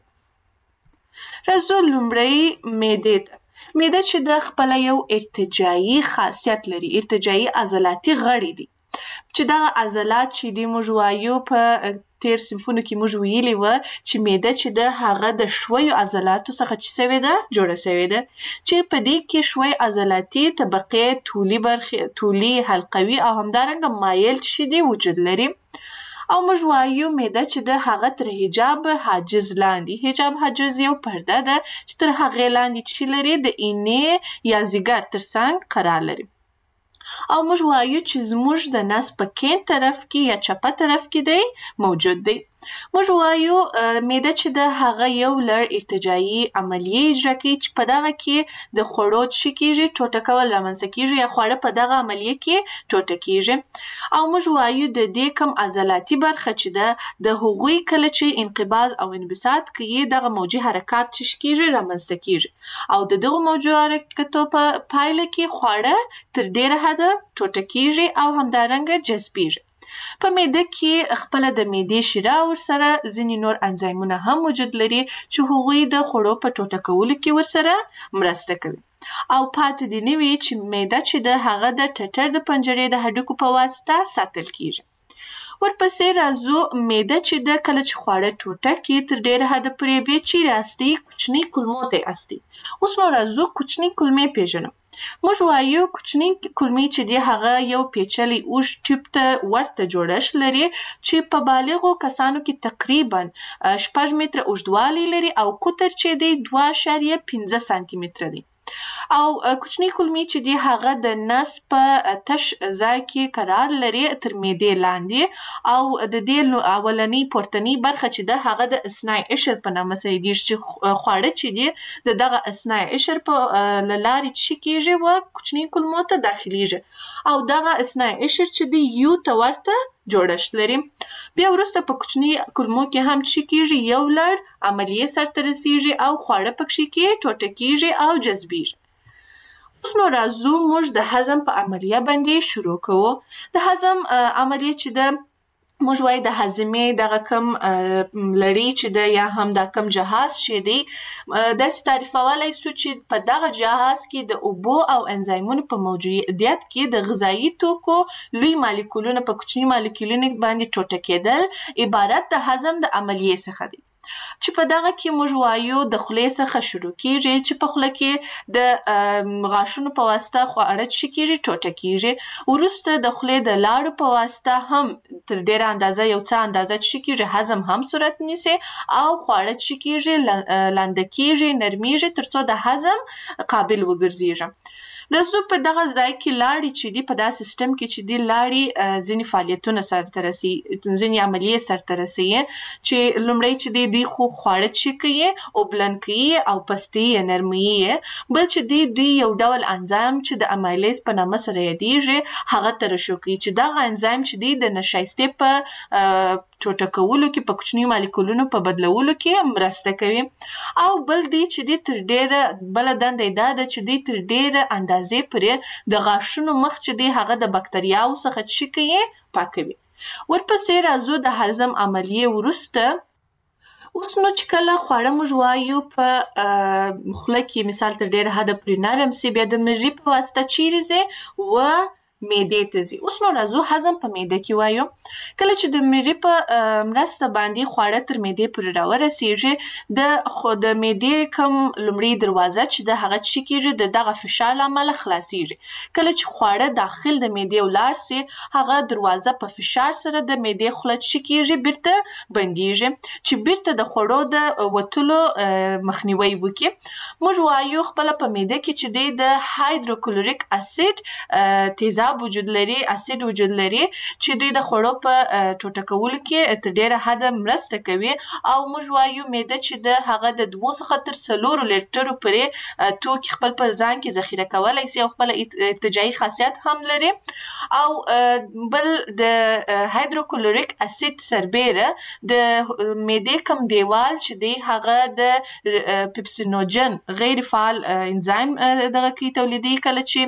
راځو لومړی معدې ته. معده چې د خپله یو ارتجاعي خاصیت لري، ارتجاعي عضلاتي غړي دي چې دغه عضلات چې دي موږ وایو په تیر صنفونو کې موږ ویلي وه چې معده چې ده هغه د ښویو عضلاتو څخه چې سوې ده جوړه سوې ده چې په دې کې ښوی عضلاتي طبقې طولي برخې طولي حلقوي او همدارنګه مایل چې دي وجود لري. او موږ وایو معده چې ده هغه تر حجاب حاجز لاندې، حجاب حاجز یو پرده ده چې تر هغې لاندې چې لري د اینې یا ځیګر تر څنګ قرار لري. او موږ وایو چې زموږ د نس په کیڼ طرف کې یا چپه طرف کې دی موجود دی. موږ وایو معده چې ده هغه یو لړ ارتجاعي عملیې اجرا کوي چې په دغه کې د خوړو څه کیږي ټوټه کول رامنځته کیږي یا خواړه په دغه عملیې کې ټوټه کیږي. او موږ وایو د دې کم عضلاتي برخه چې ده د هغوی کله چې انقباض او انبساط کوي دغه موجي حرکات چې کیږي رامنځته کیږي او د دغه موجي حرکتو په پایله کې خواړه تر ډیره حده ټوټه کیږي او همدارنګه جذبیږي. په معده کې خپله د معدې شیره ورسره ځینې نور انزایمونه هم وجود لري چې هغوی د خوړو په ټوټه کولو کې ورسره مرسته کوي. او پاتې دي نه وي چې معده چې د هغه د ټټر د پنجرې د هډوکو په واسطه ساتل کیږي. ورپسې راځو معده چې د کله چې خواړه ټوټه کې تر ډیره حده پورې بیا چیرې استي کوچني کولمو ته استي. اوس نو راځو کوچني کولمې پیژنو. موږ وایو کوچني کولمې چې دی هغه یو پیچلی اوږد ټیوب ته ورته جوړښت لري چې په بالغو کسانو کې تقریبا شپږ متره اوږدوالی لري او قطر چې دی دوه اعشاریه پنځه سانتي متره دی. او کوچني کولمې چې دی هغه د نس په تش ځای کې قرار لري تر معدې لاندې او د دې اولنی پورتنی برخه چې ده هغه د اثنای عشر په نامه سره دی چې خواړه چې دی د دغه اثنای عشر په لارې چې کېږي و کوچني کولمو ته داخليږي او دغه اثنای عشر چې دی یو ته ورته جوړښت لري. بیا وروسته په کوچني کولمو کې هم چې کېږي یو لړ عملیې سرته رسیږي او خواړه پکې کې ټوټه کېږي او جذبیږي. اوس نو راځو موږ د هضم په عملیه باندې شروع کوو. د هضم عملیه چې ده موږ وایي د هاضمې دغه کم لړۍ چې ده یا هم دا کم جهاز چې دی داسې تعریفولی سو چې په دغه جهاز کې د اوبو او انزایمونو په موجودیت کې د غذایي توکو لوی مالیکولونه په کوچني مالیکولونو باندې ټوټه کېدل عبارت د هضم د عملیې څخه دی. چې په دغه کې موږ وایو د خولې څخه شروع کېږي چې په خوله کې د غاښونو په واسطه خواړه چې کېږي ټوټه کېږي. وروسته د خولې د لاړو په واسطه هم تر ډېره اندازه یو څه اندازه چې کېږي هضم هم صورت نیسي او خواړه چې کېږي لانده کېږي نرمیږي تر څو د هضم قابل وګرځېږي. راځو په دغه ځای کې لاړې چې دي په دا سیستم کې چې دي لاړې ځینې فعالیتونه سرته رسي ځینې عملیې سرته رسي چې لومړی چې دی دوی خو خواړه چې کوي اوبلن کوي او پستې یې نرموي بل چې دی دوی یو ډول انزایم چې د امایلیز په نامه سره یادیږي هغه ترشح کوي چې دغه انزایم چې دی د نشایستې په ټوټه کولو کې په کوچنیو مالیکولونو په بدلولو کې مرسته کوي او بل دی چې دی تر ډیره بل دنده دا ده چې دی تر ډیره اندازې پرې د غاښونو مخ چې دی هغه د بکتریاو څخه چې کوي پاکوي. ورپسې راځو د هضم عملیې وروسته. اوس نو چې کله خواړه موږ وایو په خوله کې مثال تر ډیره حده پرې نرم سي بیا د مرۍ په واسطه چیرې ځي و معدې ته ځي. اوس نو راځو هضم په معده کې وایو. کله چې د مرۍ په مرسته باندې خواړه تر معدې پورې راورسیږي د خو د معدې کوم لومړی دروازه چې د هغه چې کېږي د دغه فشار له امله خلاصیږي. کله چې خواړه داخل د معدې ولاړ سي هغه دروازه په فشار سره د معدې خوله چې کېږي بیرته بندیږي چې بیرته د خوړو د وتلو مخنیوي وکړي. موږ وایو خپل په معده کې چې د هایدروکلوریک اسید تیزاب وجود لري اسید وجود لري چې دوی د خوړو په ټوټه کولو کې تر ډیره حده مرسته کوي او موږ وایو معده چې د هغه د دوه څخه تر څلورو لیټرو پورې توکي خپل په ځان کې ذخیره کولی سي او خپل ارتجاعي خاصیت هم لري او بل د هایدروکلوریک اسید سربیره د معدې کم دیوال چې دی هغه د پیپسینوجن غیر فعال انزایم دغه کې تولیدي کله چې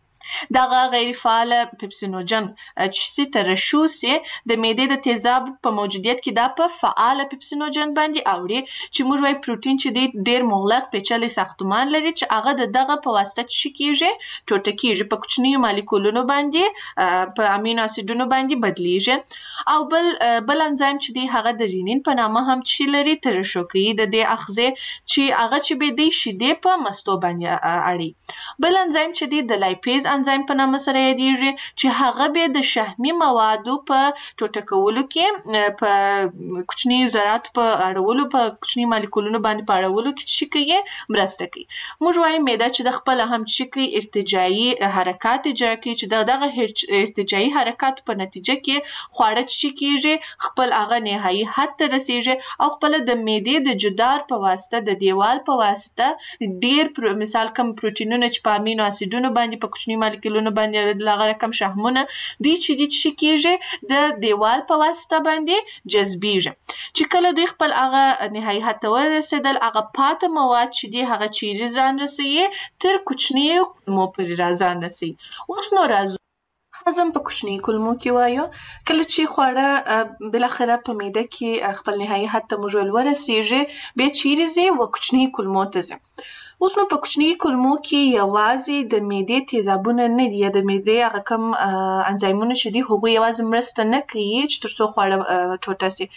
دغه غیر فعال پیپسینوجن چې سي ترشح سي د معدې د تیزاب په موجودیت کې دا په فعال پیپسینوجن باندې اوړي چې موږ وايي پروتین چې دی ډیر مغلق پیچلي ساختمان لري چې هغه د دغه په واسطه چې کېږي ټوټه کېږي په کوچنیو مالیکولونو باندې په امینو اسیدونو باندې بدلیږي او بل بل انزایم چې دی هغه د رینین په نامه هم چې لري ترشح کوي د دې اخزه چې هغه چې به دی شیدې په مستو باندې اړي. بل انزایم چې دی د لایپیز انزایم په نامه سره یادیږي چې هغه به د شحمي موادو په ټوټه کولو کې په کوچني ذرات په اړولو په کوچني مالیکولونو باندې په اړولو کې چې کوي مرسته کوي. موږ وایو معده چې د خپل هم چې کوي ارتجاعي حرکات اجرا کوي چې دغه ارتجاعي حرکات په نتیجه کې خواړه چې کېږي خپل هغه نهایي حد ته رسیږي او خپل د معدې د جدار په واسطه د دیوال په واسطه ډیر مثال کم پروتینونه چې په امینو اسیدونو باندې په کوچني مالیکولونو باندې لغه رقم شحمونه دوی چې دي چې کېږي د دیوال په واسطه باندې جذبیږي چې کله دوی خپل هغه نهایي حد ته ورسېدل هغه پاته مواد چې دي هغه چیرې ځان رسوي تر کوچنیو کولمو پورې راځان رسوي. اوس نو راځو هضم په کوچني کولمو کې وایو. کله چې خواړه بالاخره په معده کې خپل نهایي حد ته موږ ورسیږي بیا چیرې ځي و کوچني کولمو ته ځي. اوس نو په کوچني کولمو کې یوازې د معدې تیزابونه نه دي، د معدې هغه کم انزایمونه چې دي هغوی یوازې مرسته نه کوي چې تر څو خواړه ټوټه سي.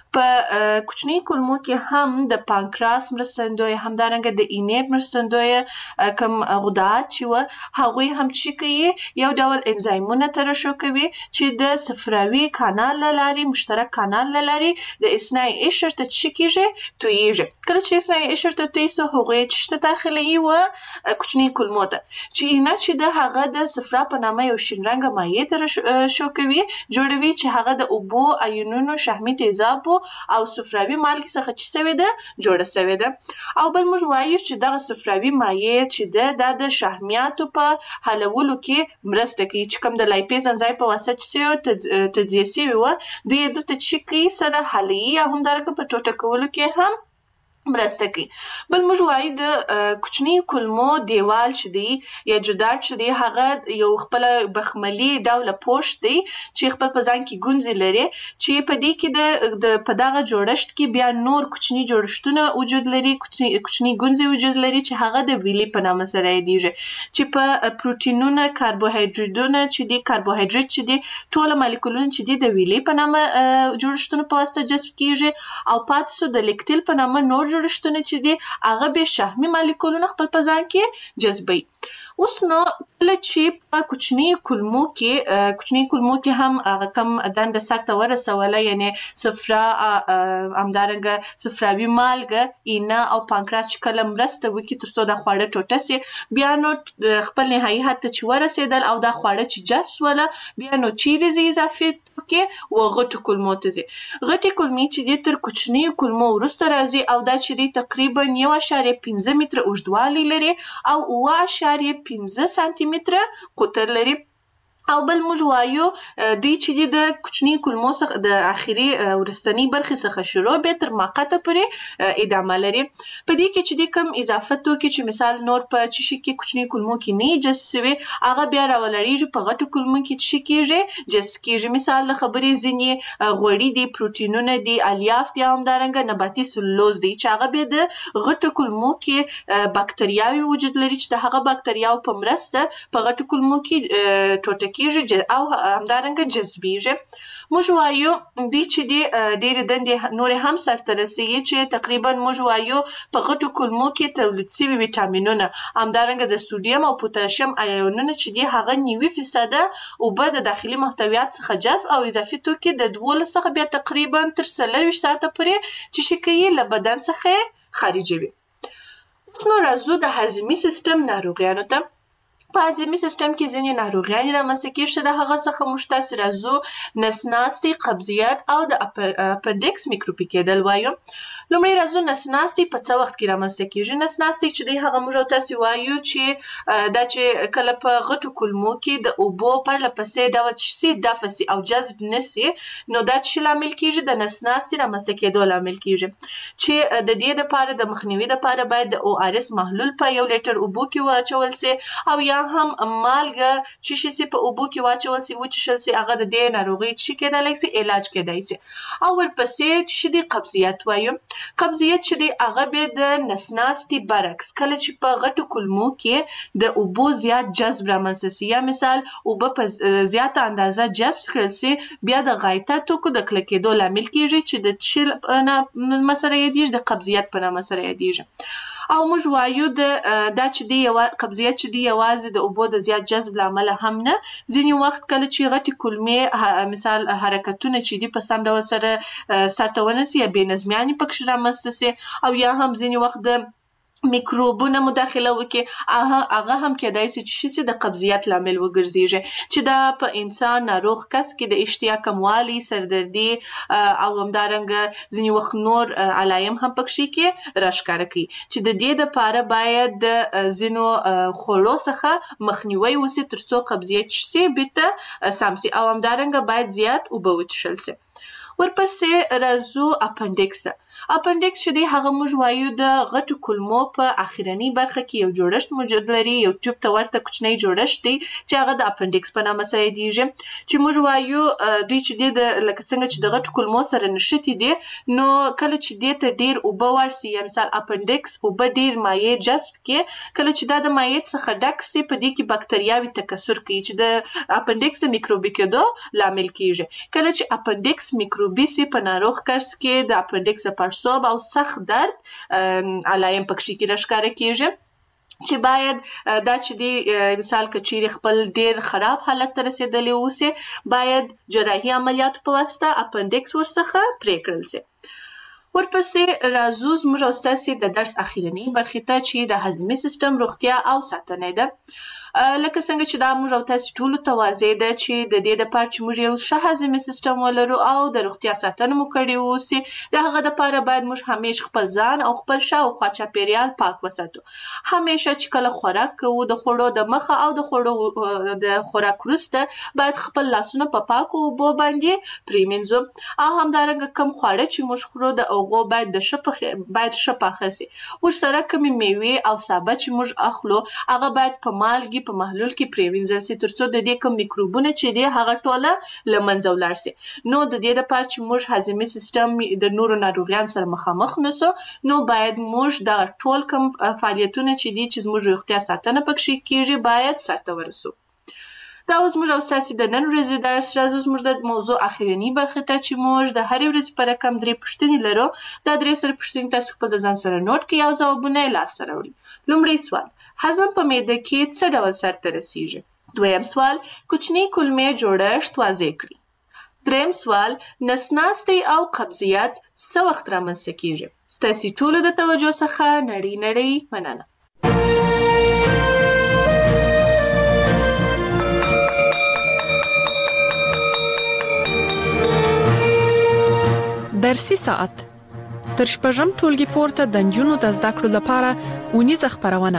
په کوچني کولمو کې هم د پانکراس مرستندوی، همدارنګه د اینې مرستندوی کم غدات چې و هغوی هم چې کوي یو ډول انزایمونه ترشح کوي چې د صفراوي کانال له لارې، مشترک کانال له لارې د اثناء قشر ته چې کېږي تویېږي. کله چې اثناء قشر ته توی سو هغوی چې ته داخلي و کوچني کولمو ته چې اینه چې د هغه د صفرا په نامه یو شین رنګه مایع ترشح کوي، جوړوي چې هغه د اوبو، آیونونو، شحمي تیزابو او صفراوي مالګې څخه چې سوې ده جوړه سوې ده. او بل موږ وایو چې دغه صفراوي مایع چې ده دا د شحمیاتو په حلولو کې مرسته کوي، چې کوم د لایپیز انزایم په واسطه چې تجزیه سوي وه دوی یې دلته چې کوي سره حلوي او همدارنګه په ټوټه کولو کې هم مرسته کوي. بل موږ وایو د کوچني کولمو دیوال چې دی یا جدار چې دی هغه یو خپل بخملي ډوله پوښ دی چې خپل په ځان کې ګونځې لري، چې په دې کې د په دغه جوړښت کې بیا نور کوچني جوړښتونه وجود لري، کوچني کوچني ګونځې وجود لري چې هغه د ویلي په نامه سره یادیږي، چې په پروتینونه، کاربوهایډریټونه چې دي، کاربوهایډریټ چې دي، ټول مالیکولونه چې دي د ویلي په نامه جوړښتونو په واسطه جذب کیږي، او پاتې سو د لیکټیل په نامه نور جوړښتونه چې دي هغه به شحمي مالیکولونه خپل په ځان کې جذبوي. اوس نو کله چې په کوچني کولمو کې کوچني کولمو کې هم هغه کم دنده سرته ورسوله، یعنی صفرا، همدارنګه صفراوي مالګه، اینه او پانکراس چې کله مرسته وکړي تر څو دا خواړه ټوټه سي، بیا نو خپل نهایي حد ته چې ورسېدل او دا خواړه چې جذب وله بیا نو چیرې ځي اضافي کې و غټو کولمو ته ځي. غټې کولمې چې دي تر کوچني کولمو وروسته راځي او دا چې دي تقریبا یو اعشاریه پنځه متره اوږدوالی لري او اوه اعشاریه پنځه سانتي متره قطر لري. او بل موږ وایو دوی چې دي د کوچني کولمو څخه د اخري ورستنی برخې څخه شروع به تر ماقته پورې ادامه لري. په دې کې چې دي کوم اضافه توکي چې مثال نور په چشي کې کوچني کولمو کې نه جذب شوي هغه بیا راولړیږي په غټو کولمو کې چې کېږي جذب کېږي. مثال د خبرې ځینې غوړي دي، پروتینونه دي، الیاف دي، همدارنګه نباتي سلوز دي چې هغه به د غټو کولمو کې باکتریاوي وجود لري چې د هغه باکتریاوو په مرسته په غټو کولمو کې ټوټه کیږي او همدارنګه جذبیږي. موږ وایو دوی چې دي ډېرې دندې نورې هم سرته رسوي چې تقریبا موږ وایو په غټو کولمو کې تولید شوي ویټامینونه، همدارنګه د سودیم او پوتاشیم آیونونه چې دي هغه نوي فیصده اوبه د داخلي محتویات څخه جذب او اضافي توکي د دولس څخه بیا تقریبا تر څلوېښت ساعته پورې چې شي کوي له بدن څخه خارجوي. اوس نو راځو د هضمي سیستم ناروغیانو ته. په هضمي سیستم کې ځینې ناروغیانې رامنځته کېږي چې د هغه څخه موږ تاسې راځو نسناستي، قبضیت او د اپنډکس میکروبي کېدل وایو. لومړی راځو نسناستي په څه وخت کې رامنځته کېږي. نسناستي چې دی هغه موږ تاسې وایو چې دا چې کله په غټو کولمو کې د اوبو پرله پسې ډول چې سي دفع سي او جذب نه سي نو دا چې لامل کېږي د نسناستي رامنځته کېدو لامل کېږي، چې د دې دپاره د مخنیوي دپاره باید د او ار اس محلول په یو لیټر اوبو کې واچول سي او یا هم مالګه چې شي سي په اوبو کې واچول سي وچشل سي، هغه د دې ناروغۍ چې کېدلی سي علاج کېدای سي. او ورپسې چې دی قبضیت وایو. قبضیت چې دی هغه به د نسناستي برعکس کله چې په غټو کولمو کې د اوبو زیات جذب رامنځته سي یا مثال اوبه په زیاته اندازه جذب کړل سي بیا د غایطه توکو د کلکېدو لامل کېږي چې د چیل په نامه سره یادیږي، د قبضیت په نامه سره یادیږي. او موږ وایو د دا چې دی قبضیت چې دی یوازې د اوبو د زیات جذب له امله هم نه، ځینې وخت کله چې غټې کولمې مثال حرکتونه چې دي په سم ډول سره سرته ونسي یا بې نظمیانې پکښې رامنځته سي او یا هم ځینې وخت د میکروبونه مداخله وکړي هغه هم کېدای سي چې شي د قبضیت لامل وګرځېږي، چې دا په انسان ناروغ کس کې د اشتها کموالي، سردردي او همدارنګه ځینې وخت نور علایم هم پکښې کې راښکاره کوي، چې د دې دپاره باید د ځینو خوړو څخه مخنیوی وسي تر څو قبضیت شي بیرته سم سي او همدارنګه باید زیات اوبه وڅښل سي. ورپسې راځو اپنډکس. اپنډکس چې دی هغه موږ وایو د غټو کولمو په اخرنی برخه کې یو جوړښت موجود لري، یو ټیوب ته ورته کوچنی جوړښت دی چې هغه د اپنډکس په نامه سره یادیږي، چې موږ وایو دوی چې دی د لکه څنګه چې د غټو کولمو سره نښتي دي، نو کله چې دی ته ډیر اوبه ورسي، یا مثال اپنډکس اوبه ډیر مایع جذب کړي، کله چې دا د مایع څخه ډک سي په دې کې باکتریاوي تکثر کوي چې د اپنډکس د میکروبي کېدو لامل کیږي. کله چې اپنډکس میکروبي سي په ناروغ کس کې د اپنډکس د پړسوب او سخت درد علایم پکې کې راښکاره کیږي، چې باید دا چې دی مثال کچيري خپل ډیر خراب حالت ته رسیدلی اوسي، باید جراحي عملیات په واسطه اپنډکس ورڅخه پرې کړل سي. ورپسې راځو زموږ او ستاسې د درس اخیرنی برخې ته چې د هضمي سیستم روغتیا او ساتنه ده. لکه څنګه چې دا موږ او تاسو ټول ته واضح ده چې د دې لپاره چې موږ یو ښه هضمي سیستم ولرو او د روغتیا ساتنه مو کړې اوسي، د هغه لپاره باید موږ همیشه خپل ځان او خپل شاوخوا چاپیریال پاک وساتو. همیشه چې کله خوراک کوو د خوړو د مخه او د خوړو د خوراک وروسته باید خپل لاسونه په پاکو اوبو باندې پریمنځو، او همدارنګه کم خواړه چې موږ خورو د هغو باید د ښه باید ښه پاخه سي. ورسره کومې میوې او سابه چې موږ اخلو هغه باید په مالګې په محلول کې پریوینځل سي، ترڅو د دې کوم میکروبونه چې دي هغه ټوله له منځه ولاړ سي. نو د دې لپاره چې موږ هضمي سیستم د نورو ناروغیانو سره مخامخ نسو، نو باید موږ د ټول کوم فعالیتونه چې دي چې زموږ روغتیا ساتنه پکې کیږي باید سرته ورسو. دا اوس موږ او ستاسې د نن ورځې درس راځو زموږ د موضوع اخرنی برخې ته چې موږ د هرې ورځې په رقم درې پوښتنې لرو. دا درې سره پوښتنې تاسو خپل د ځان سره نوٹ کړئ او ځوابونه یې لاسته راوړئ. لومړی سوال: هضم په معده کې څه ډول سرته رسیږي؟ دویم سوال: کوچني کولمې جوړښت واضح کړئ. دریم سوال: نسناستي او قبضیت څه وخت رامنځته کیږي؟ ستاسې ټولو د توجه څخه نړۍ نړۍ مننه.
درسي ساعت تر شپږم ټولګي پورته د نجونو د زده کړو لپاره اونیزه خپرونه.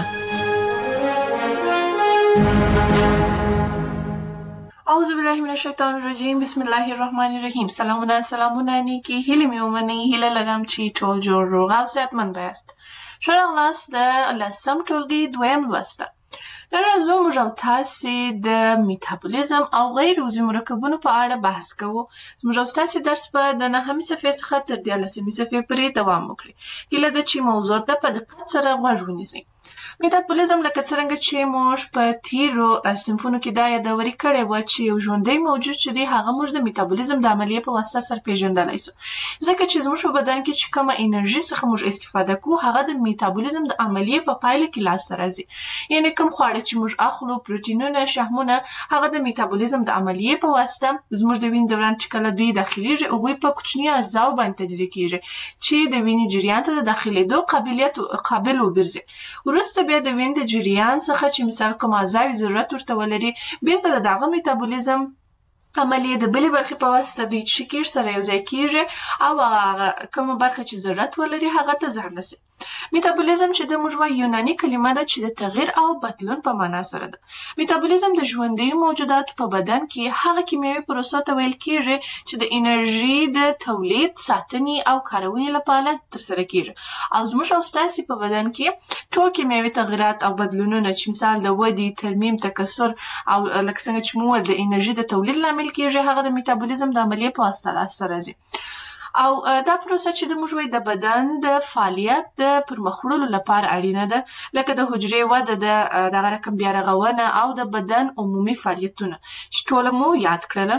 اعوذ بالله من الشیطان الرجیم، بسم الله الرحمن الرحیم. سلامونه سلامونه نیکی هیله مې ومنئ، هیله لرم چې ټول جوړ روغ او صحتمند یاست. ښه راغلاست د لسم ټولګي دویم لوست ته. نن راځو موږ او تاسې د میتابولیزم او غیر عضوي مرکبونو په اړه بحث کوو. زموږ او ستاسې درس به د نهمې صفحې څخه تر دیارلسمې صفحې پورې دوام وکړي. هیله ده چې موضوع ته په دقت سره غوږ ونیسئ. میتابولیزم لکه څرنګه چې موږ په تیرو صنفونو کې دا یادوري کړې وه چې یو ژوندی موجود چې دی هغه موږ د میتابولیزم د عملیې په واسطه سره پیژندلی سو، ځکه چې زموږ په بدن کې چې کومه انرژي څخه موږ استفاده کوو هغه د میتابولیزم د عملیې په پایله کې لاسته راځي. یعنې کوم خواړه چې موږ اخلو، پروټینونه، شحمونه، هغه د میتابولیزم د عملیې په واسطه زموږ د وینې دوران چې کله دوی داخلیږي هغوی په کوچني اجزاو باندې تجزیه کیږي چې د وینې جریان ته د داخلېدو قابلیت قابل وګرځي. وروسته بیا د وینې د جریان څخه چې مثال کوم اعضاوي ضرورت ورته ولري، بیرته د دغه میتابولیزم عملیې د بلې برخې په واسطه دوی چې کېږي سره یو ځای کېږي او هغه کومه برخه چې ضرورت ولري هغه ته ځان رسي. میتابولیزم چې د موږ وایو یوناني کلمه ده چې د تغییر او بدلون په معنا سره ده. میتابولیزم د ژوندیو موجوداتو په بدن کې هغه کیمیاوي پروسو ته ویل کېږي چې د انرژي د تولید، ساتنې او کارونې لپاره ترسره کېږي. او زموږ او ستاسې په بدن کې ټول کیمیاوي تغییرات او بدلونونه چې مثال د ودې، ترمیم، تکثر او لکه څنګه چې مو وویل د انرژي د تولید لامل کېږي، هغه د میتابولیزم د عملیې په واسطه لاسته راځي. او دا پروسه چې د موږ وایو د بدن د فعالیت د پرمخ وړلو لپاره اړینه ده، لکه د حجرې وده، د دغه رقم بیا رغونه او د بدن عمومي فعالیتونه چې ټوله مو یاد کړله.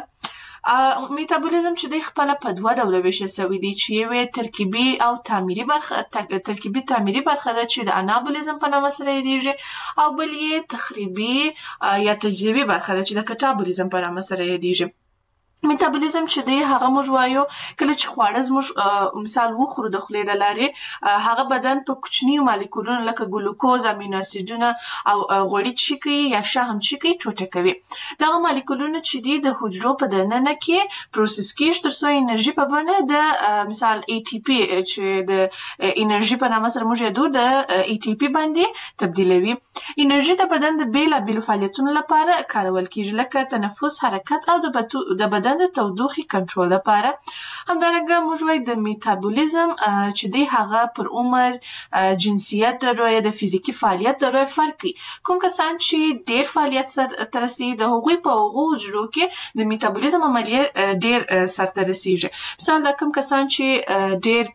میتابولیزم چې دی خپله په دوه ډوله ویشل سوی دی، چې یو ترکیبي او تعمیري برخه ترکیبي تعمیري برخه ده چې د انابولیزم په نامه سره یادیږي، او بل یې تخریبي یا تجزیوي برخه ده چې د کټابولیزم په نامه سره یادیږي. میتابولیزم چې دی هغه موږ وایو کله چې خواړه زموږ مثال وخورو د خولې له لارې، هغه بدن په کوچنیو مالیکولونو لکه ګلوکوز، امینو اسیدونه او غوړي چې کوي یا شحم چې کوي ټوټه کوي. دغه مالیکولونه چې دي د حجرو په دننه کې پروسس کېږي ترڅو انرژي په بڼه د مثال ای ټي پي چې د انرژي په نامه سره موږ یادو د ای ټي پي باندې تبدیلوي. انرژي د بدن د بېلابېلو فعالیتونو لپاره کارول کېږي، لکه تنفس، حرکت او د بدن بدن د تودوخې کنټرول لپاره. همدارنګه موږ وایو د میټابولیزم چې دی هغه پر عمر، جنسیت د رویه، د فزیکي فعالیت د رویه فرق کوي. کوم کسان چې ډیر فعالیت سرته رسي د هغوی په هغو حجرو کې د میټابولیزم عملیه ډیر سرته رسیږي. مثال دا کوم کسان چې ډیر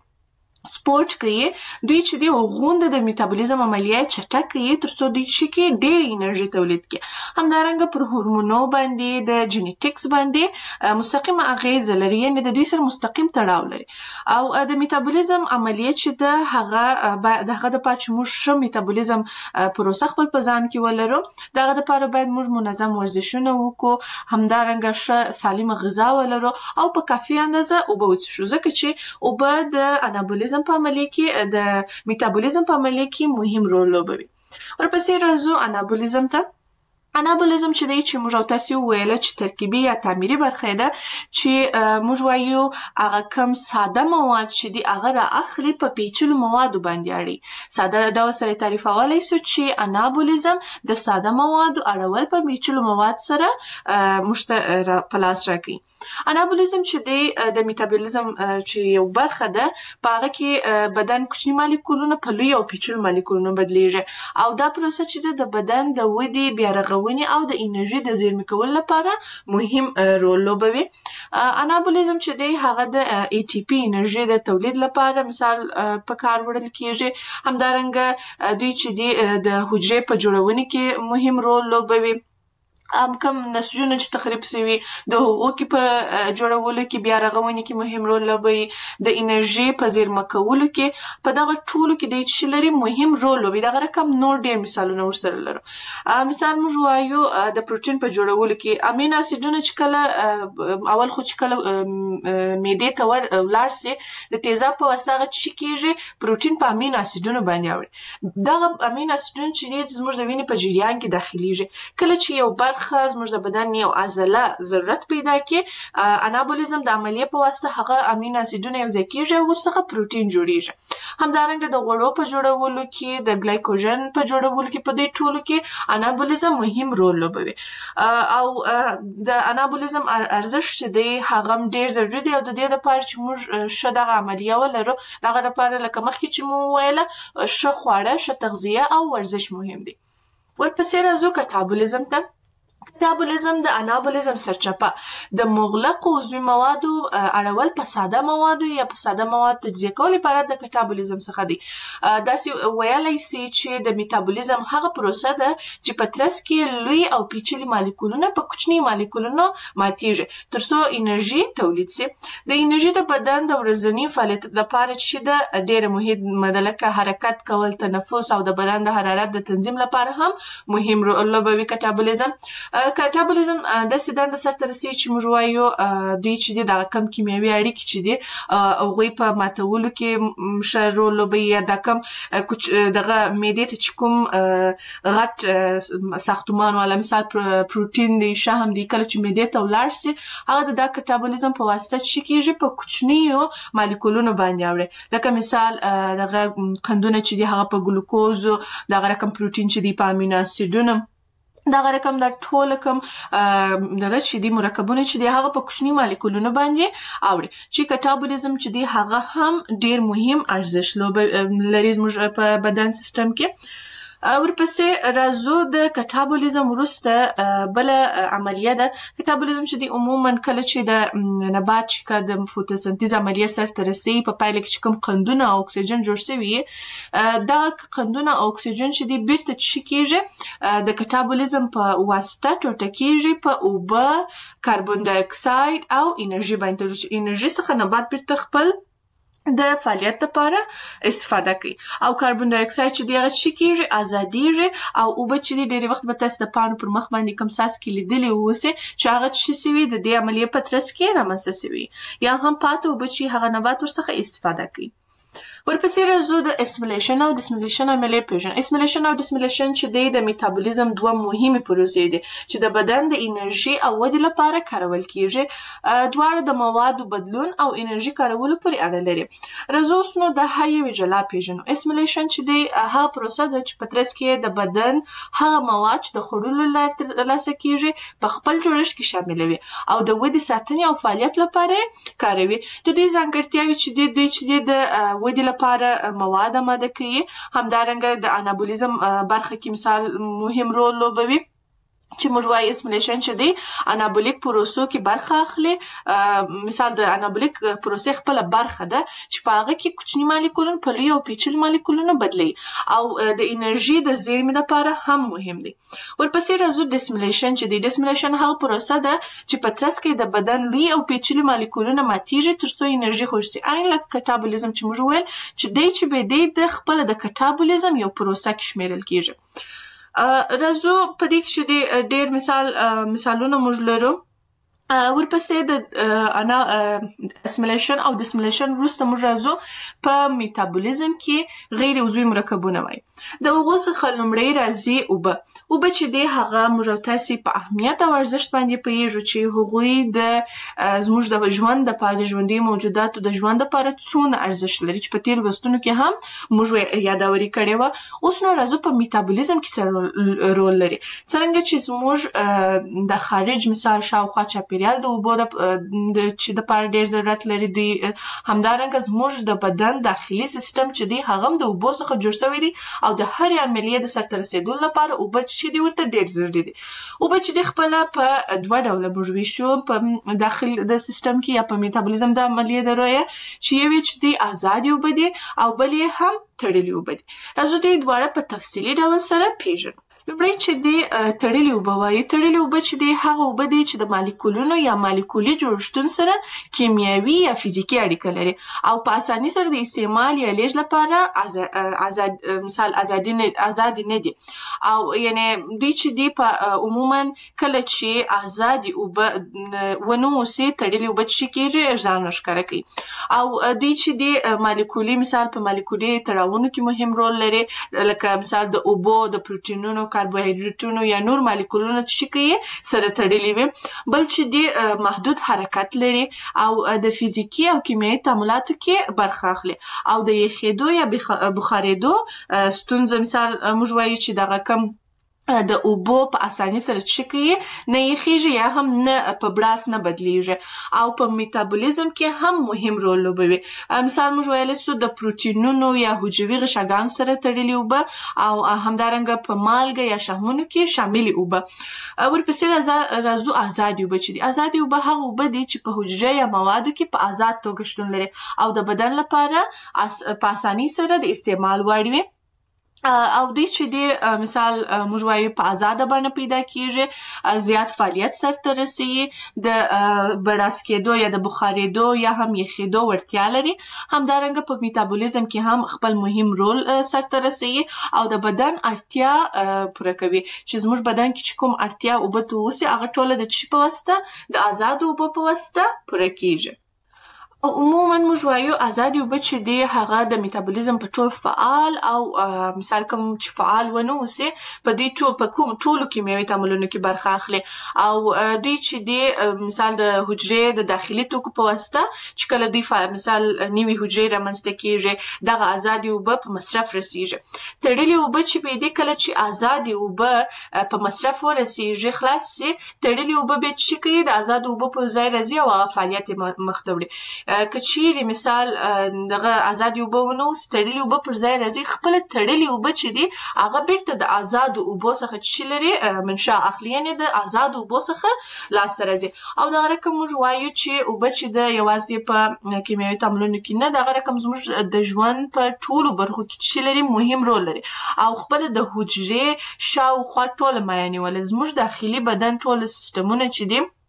سپورت کوي دوی چې دی غونډه د میټابولیزم عملیه چټک کوي تر څو دوی شي کې ډېر انرژي تولید کړي. همدارنګه پر هورمونو باندې د جینیټکس باندې مستقیم اغیزه لري، یعنې د دوی سره مستقیم تړاو لري. او د میټابولیزم عملیه چې د هغه د هغه د پاره چې موږ ښه میټابولیزم پروسه خپل په ځان کې ولرو، دغه دپاره باید موږ منظم ورزشونه وکړو، همدارنګه ښه سالمه غذا ولرو او په کافي اندازه اوبه وڅښو، ځکه چې اوبه د انابولیزم په عملیه کې د میټابولیزم په عملیه کې مهم رول لوبوي. ورپسې راځو انابولیزم ته. انابولیزم چې دی چې موږ او تاسې وویله چې ترکیبي یا تعمیري برخه ده، چې موږ وایو هغه کم ساده مواد چې دی هغه را اخلي په پیچلو موادو باندې اړوي. ساده ډول سره تعریفولی سو چې انابولیزم د ساده موادو اړول په پیچلو مواد سره موږ ته په لاس راکوي. انابولیزم چې دی د میټابولیزم چې یو برخه ده، په هغه کې بدن کوچني مالیکولونه په لوی او پیچلو مالیکولونو بدلیږي او دا پروسه چې ده د بدن د ودې، بیا رغونې او د انرژي د زیرمې کولو لپاره مهم رول لوبوي. انابولیزم چې دی هغه د ای ټي پي انرژي د تولید لپاره مثال په کار وړل کیږي. همدارنګه دوی چې دی د حجرې په جوړونې کې مهم رول لوبوي. ام کم نسجونه چې تخریب شوي د هغو کې په جوړولو کې، بیا رغونې کې مهم رول لوبوي. د انرژي په زیرمه کولو کې، په دغه ټولو کې دی چې لري مهم رول لوبوي. دغه رقم نور ډېر مثالونه ورسره لرو. مثال موږ وایو د پروټین په جوړولو کې امین اسیدونه چې کله اول خو چې کله معدې ته ولاړ سي د تیزاب په واسطه هغه څه کېږي پروټین په امین اسیدونو باندې اوړي. دغه امین اسیدونه چې دي زموږ د وینې په جریان کې داخلیږي. کله چې یو برخه زموږ د بدن یو عضله ضرورت پیدا کړي، انابولیزم د عملیې په واسطه هغه امین اسیدونه یو ځای کېږي او ورڅخه پروټین جوړیږي. همدارنګه د غوړو په جوړولو کې، د ګلایکوژن په جوړولو کې، په دې ټولو کې انابولیزم مهم رول لوبوي. او د انابولیزم ارزښت چې دی هغه هم ډېر ضروري دی او د دې دپاره چې موږ ښه دغه عملیه ولرو، دغه دپاره لکه مخکې چې مو وویله ښه خواړه، ښه تغذیه او ورزش مهم دی. ورپسې راځو کټابولیزم ته. کټابولیزم د انابولیزم سرچپه د مغلقو عضوي موادو اړول په ساده موادو یا په ساده مواد تجزیه کول عبارت د کټابولیزم څخه دی. داسې ویلی سي چې د میټابولیزم هغه پروسه ده چې په ترڅ کې لوی او پیچلي مالیکولونه په کوچني مالیکولونو ماتیږي تر څو انرژي تولید سي. د انرژي د بدن د ورځني فعالیت لپاره چې ده ډېره مهمه ده، لکه حرکت کول، تنفس او د بدن د حرارت د تنظیم لپاره هم مهم رول لوبوي کټابولیزم. کټابولیزم داسې دنده سرته رسوي چې موږ وایو دوی چې دي دغه کم کیمیاوي اړیکې چې دي هغوی په ماتولو کې ښه رول لوبوي، یا دا کم دغه معدې ته چې کوم غټ ساختمان والا مثال پروټین دی، شحم دی، کله چې معدې ته ولاړ سي هغه د دا کټابولیزم په واسطه چې کېږي په کوچنیو مالیکولونو باندې اوړي. لکه مثال دغه قندونه چې دي هغه په ګلوکوزو، دغه رقم پروټین چې دي په امینو اسیدونو، دغه رقم دا ټول کوم دغه چې دي مرکبونه چې دي هغه په کوچني مالیکولونو باندې اوړي. چې کټابولیزم چې دي هغه هم ډېر مهم ارزښت لري زموږ په بدن سیستم کې. ورپسې راځو د کټابولیزم وروسته بله عملیه ده. کټابولیزم چې دی عموما کله چې د نبات چې د فوتوسنتیز عملیه سرته رسوي، په پایله کې چې کوم قندونه او اکسیجن جوړ شوي، دغه قندونه او اکسیجن چې دی بیرته څه کېږي د کټابولیزم په واسطه ټوټه کېږي په اوبه، کاربن دای اکساید او انرژي باندې. انرژي څخه نبات بیرته خپل د فعالیت لپاره استفاده کوي او کاربن دای اکساید چې دی هغه څه کېږي ازادیږي او اوبه چې دي ډېری وخت به تاسو د پاڼو پر مخ باندې کوم څاڅکي لیدلي اوسئ چې هغه څه سوي د دې عملیې په ترڅ کې رامنځته سوي، یا هم پاتې اوبه چې هغه نبات ورڅخه استفاده کوي. ورپسې راځو د اسمیلیشن او ډسمیلیشن عملیې پیژنو. اسمیلیشن او ډسمیلیشن چې دی د میتابولیزم دوه مهمې پروسې دي چې د بدن د انرژي او ودې لپاره کارول کیږي. دواړه د موادو بدلون او انرژي کارولو پورې اړه لري. راځو اوس نو د هر یوې جلا پیژنو. اسمیلیشن چې دی هغه پروسه ده چې په ترڅ کې د بدن هغه مواد چې د خوړلو لپاره ترلاسه کیږي په خپل جوړښت کې شاملوي او د ودې ساتنې او فعالیت لپاره کاروي. د دې ځانګړتیاوې چې دی دوی چې دی د ودې لپاره مواد آماده کوي، همدارنګه د انابولیزم برخه کې مثال مهم رول لوبوي چې موږ وایي اسمیلیشن چې دی انابولیک پروسو کې برخه اخلي. مثال د انابولیک پروسې خپل برخه ده چې په هغه کې کوچني مالیکولونه په لوی او پیچلي مالیکولونو بدلي او د انرژي د زیرمې لپاره هم مهم دي. ورپسې راځو ډسمیلیشن چې دی. ډسمیلیشن هغه پروسه ده چې په ترڅ کې د بدن لوی او پیچلي مالیکولونه ماتیږي ترڅو انرژي خوشي سي. عین لکه کټابولیزم چې موږ ویل چې دی چې به دی د خپل د کټابولیزم یو پروسه کې شمیرل کیږي. راځو په دې کې چې ډېر مثال مثالونه موږ لرو. ورپسې د انا اسمیلیشن او ډسمیلیشن وروسته موږ راځو په میتابولیزم کې غیر عضوي مرکبونه وایي. د هغو څخه لومړی راځي اوبه. اوبه چې دی هغه موږ تاسې په اهمیت او ارزښت باندې پوهیږو چې هغوی د زموږ د ژوند دپاره د ژوندي موجوداتو د ژوند دپاره څونه ارزښت لري چې په تېرو لوستونو کې هم موږ یادوري کړې وه. اوس نو راځو په میتابولیزم کې څه رول لري. څرنګه چې زموږ د خارج مثال شاوخوا چاپېریال د اوبو د چې دپاره ډېر ضرورت لري دی، همدارنګه زموږ د بدن داخلي سیستم چې دی هغه هم د اوبو څخه جوړ شوی دی او د هرې عملیې د سرته رسېدو لپاره اوبه چې دی ورته ډېر ضروري دي. اوبه چې دی خپله په دوه ډوله موږ ویشو په داخل د سیستم کې یا په میتابولیزم د عملیې د رویه چې یوې چې دی ازادې اوبه دي او بل یې هم تړلې اوبه دي. راځو دوی دواړه په تفصیلي ډول سره پیژنو. لومړی چې دی تړلې اوبه وایي. تړلې اوبه چې دی هغه اوبه دي چې د مالیکولونو یا مالیکولي جوړښتونو سره کیمیاوي یا فزیکي اړیکه لري او په اساني سره د استعمال یا لیږد لپاره آزاد مثال ازادي نه ازادي نه دي او یعنی دوی چې دی په عموما کله چې ازادي اوبه ونه اوسي تړلې اوبه چې کېږي ځان ښکاره کوي او دوی چې دی مالیکولي مثال په مالیکولي تړاوونو کې مهم رول لري لکه مثال د اوبو د پروټینونو کاربوهایډریټونو یا نور مالیکولونه چې کوي سره تړلي وي. بل چې دی محدود حرکت لري او د فزیکي او کیمیاوي تعاملاتو کې برخه اخلي او د یخېدو یا بخارېدو ستونزه مثال موږ وایو چې دغه کم د اوبو په اساني سره چې کوي نه یخېږي یا هم نه په براس نه بدلیږي او په میتابولیزم کې هم مهم رول لوبوي. مثال موږ ویلی سو د پروټینونو یا حجروي غشاګانو سره تړلي اوبه او همدارنګه په مالګه یا شحمونو کې شاملې اوبه. ورپسې راځو ازادې اوبه چې دي. ازادې اوبه هغه اوبه دي چې په حجره یا موادو کې په ازاد توګه شتون لري او د بدن لپاره په اساني سره د استعمال وړ وي او دوی چې دی مثال موږ وایو په ازاده بڼه پیدا کیږي، زیات فعالیت سرته رسوي، د بړاس کېدو یا د بخارېدو یا هم یخېدو وړتیا لري. همدارنګه په میتابولیزم کې هم خپل مهم رول سرته رسوي او د بدن اړتیا پوره کوي چې زموږ بدن کې چې کوم اړتیا اوبه ته اوسي هغه ټوله د چی په واسطه د ازادو اوبو په واسطه پوره کیږي. عموما موږ وایو ازادې اوبه چې دی هغه د میتابولیزم په ټول فعال او مثال کوم چې فعال ونه اوسي په دې ټول په کوم ټولو کیمیاوي تعاملونو کې برخه اخلي او دوی چې دی مثال د حجرې د داخلي توکو په واسطه چې کله دوی مثال نوي حجرې رامنځته کیږي دغه ازادې اوبه په مصرف رسیږي. تړلې اوبه چې په دې کله چې ازادې اوبه په مصرف ورسیږي خلاص سي تړلې اوبه به چې کوي د ازادو اوبو په ځای راځي او فعالیت مخ ته وړي. که چیرې مثال دغه ازادې اوبه ونه اوسي تړلې اوبه پر ځای راځي خپله تړلې اوبه چې دي هغه بیرته د ازادو اوبو څخه چې لري منشا اخلي یعنې د ازادو اوبو څخه لاسته راځي او دغه رقم موږ وایو چې اوبه چې ده یوازې په کیمیاوي تعاملونو کې نه دغه رقم زموږ د ژوند په ټولو برخو کې چې لري مهم رول لري او خپله د حجرې شاوخوا ټوله مایع نیولې زموږ داخلي بدن ټول سیستمونه چې دي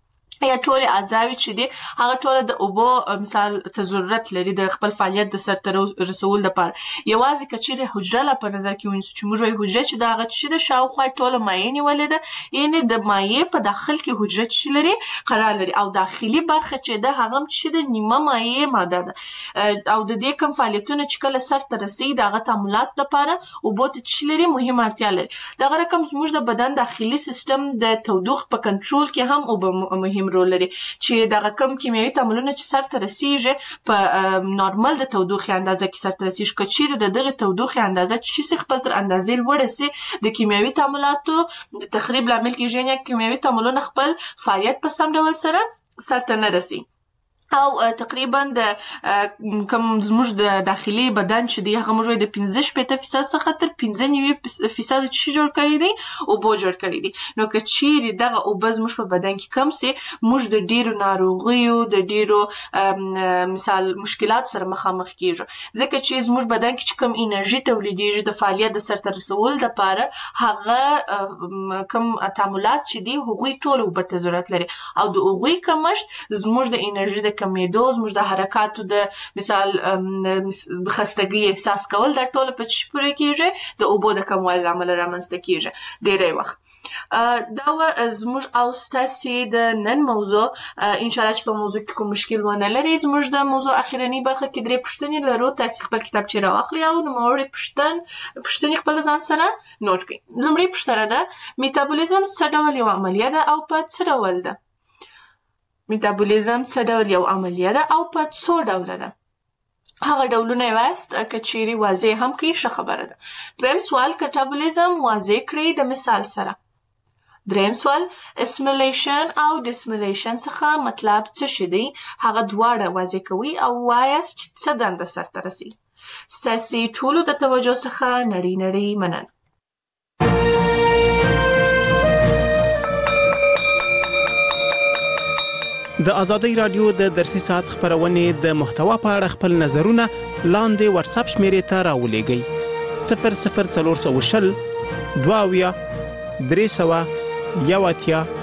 یا ټول اعضاوي چې دي هغه ټول د اوبو مثال ته ضرورت لري د خپل فعالیت د سرته رسول لپاره. یوازې کچېره حجره لا په نظر کې ونیسو چې موږ وایو حجره چې دا هغه چې د شاوخوا ټول مایع نیولې ده، یعنی د مایع په داخل کې حجره چې لري قرار لري او داخلي برخه چې ده هغه چې د نیمه مایع ماده ده او د دې کوم فعالیتونه چې کله سرته رسي د هغه تعاملات لپاره اوبو ته چې لري مهمه اړتیا لري. دغه رقم زموږ د بدن داخلي سیستم د تودوخې په کنټرول کې هم اوبه مهم رول لري چې دغه کم کیمیاوي تعاملونه چې سرته رسیږي په نورمال د تودوخې اندازه کې سرته رسیږي. که چیرې د دغه تودوخې اندازه چې خپل تر اندازې لوړه سي د کیمیاوي تعاملاتو د تخریب لامل کېږي، یا کیمیاوي تعاملونه خپل فعالیت په سم ډول سره سرته نه رسي او تقریبا د کوم زموږ د داخلي بدن چې دی هغه موږ د پنځه شپېته فیصد څخه تر پنځه نوي فیصد چې جوړ کړی دی اوبو جوړ کړی دي. نو که چیرې دغه اوبه زموږ په بدن کې کم سي موږ د ډیرو ناروغیو د ډیرو مثال مشکلات سره مخامخ کیږو، ځکه چې زموږ بدن کې چې کم انرژي تولیدېږي د فعالیت د سرته رسول لپاره هغه کم تعاملات چې دي هغوی ټول اوبه ته ضرورت لري او د هغوی کمښت زموږ د انرژي د کمیدو، زموږ د حرکاتو د مثال خستګي احساس کول دا ټول په چی پوره کیږي د اوبو د کموالي لامل رامنځته کیږي ډیری وخت. دا و زموږ او ستاسې د نن موضوع. ان شاء الله چې په موضوع کې کوم مشکل ونه لري. زموږ د موضوع اخیرنی برخه کې درې پوښتنې لرو، تاسو خپل کتابچه راواخلئ او نوموړې پوښتن پوښتنې خپل ځان سره نوٹ کړئ. لومړی پوښتنه ده میتابولیزم څه ډول یو عملیه ده او په څه ډول ده؟ میتابولیزم څه ډول یو عملیه ده او په څو ډوله ده؟ هغه ډولونه یواست که چیرې واضح هم کړئ ښه خبره ده. دویم سوال کټابولیزم واضح کړئ د مثال سره. دریم سوال اسمیلیشن او ډسمیلیشن څخه مطلب څه شي دی؟ هغه دواړه واضح کوئ او وایاست چې څه دنده سرته رسي. ستاسې ټولو د توجه څخه نړۍ نړۍ مننه.
د آزادۍ رادیو د درسي ساعت خبرونې د محتوا په اړه خپل نظرونه لاندې واتس اپ شمیرې ته راولېږئ صفر صفر څلور سوه شل دوه اویا درې سوه یو اتیا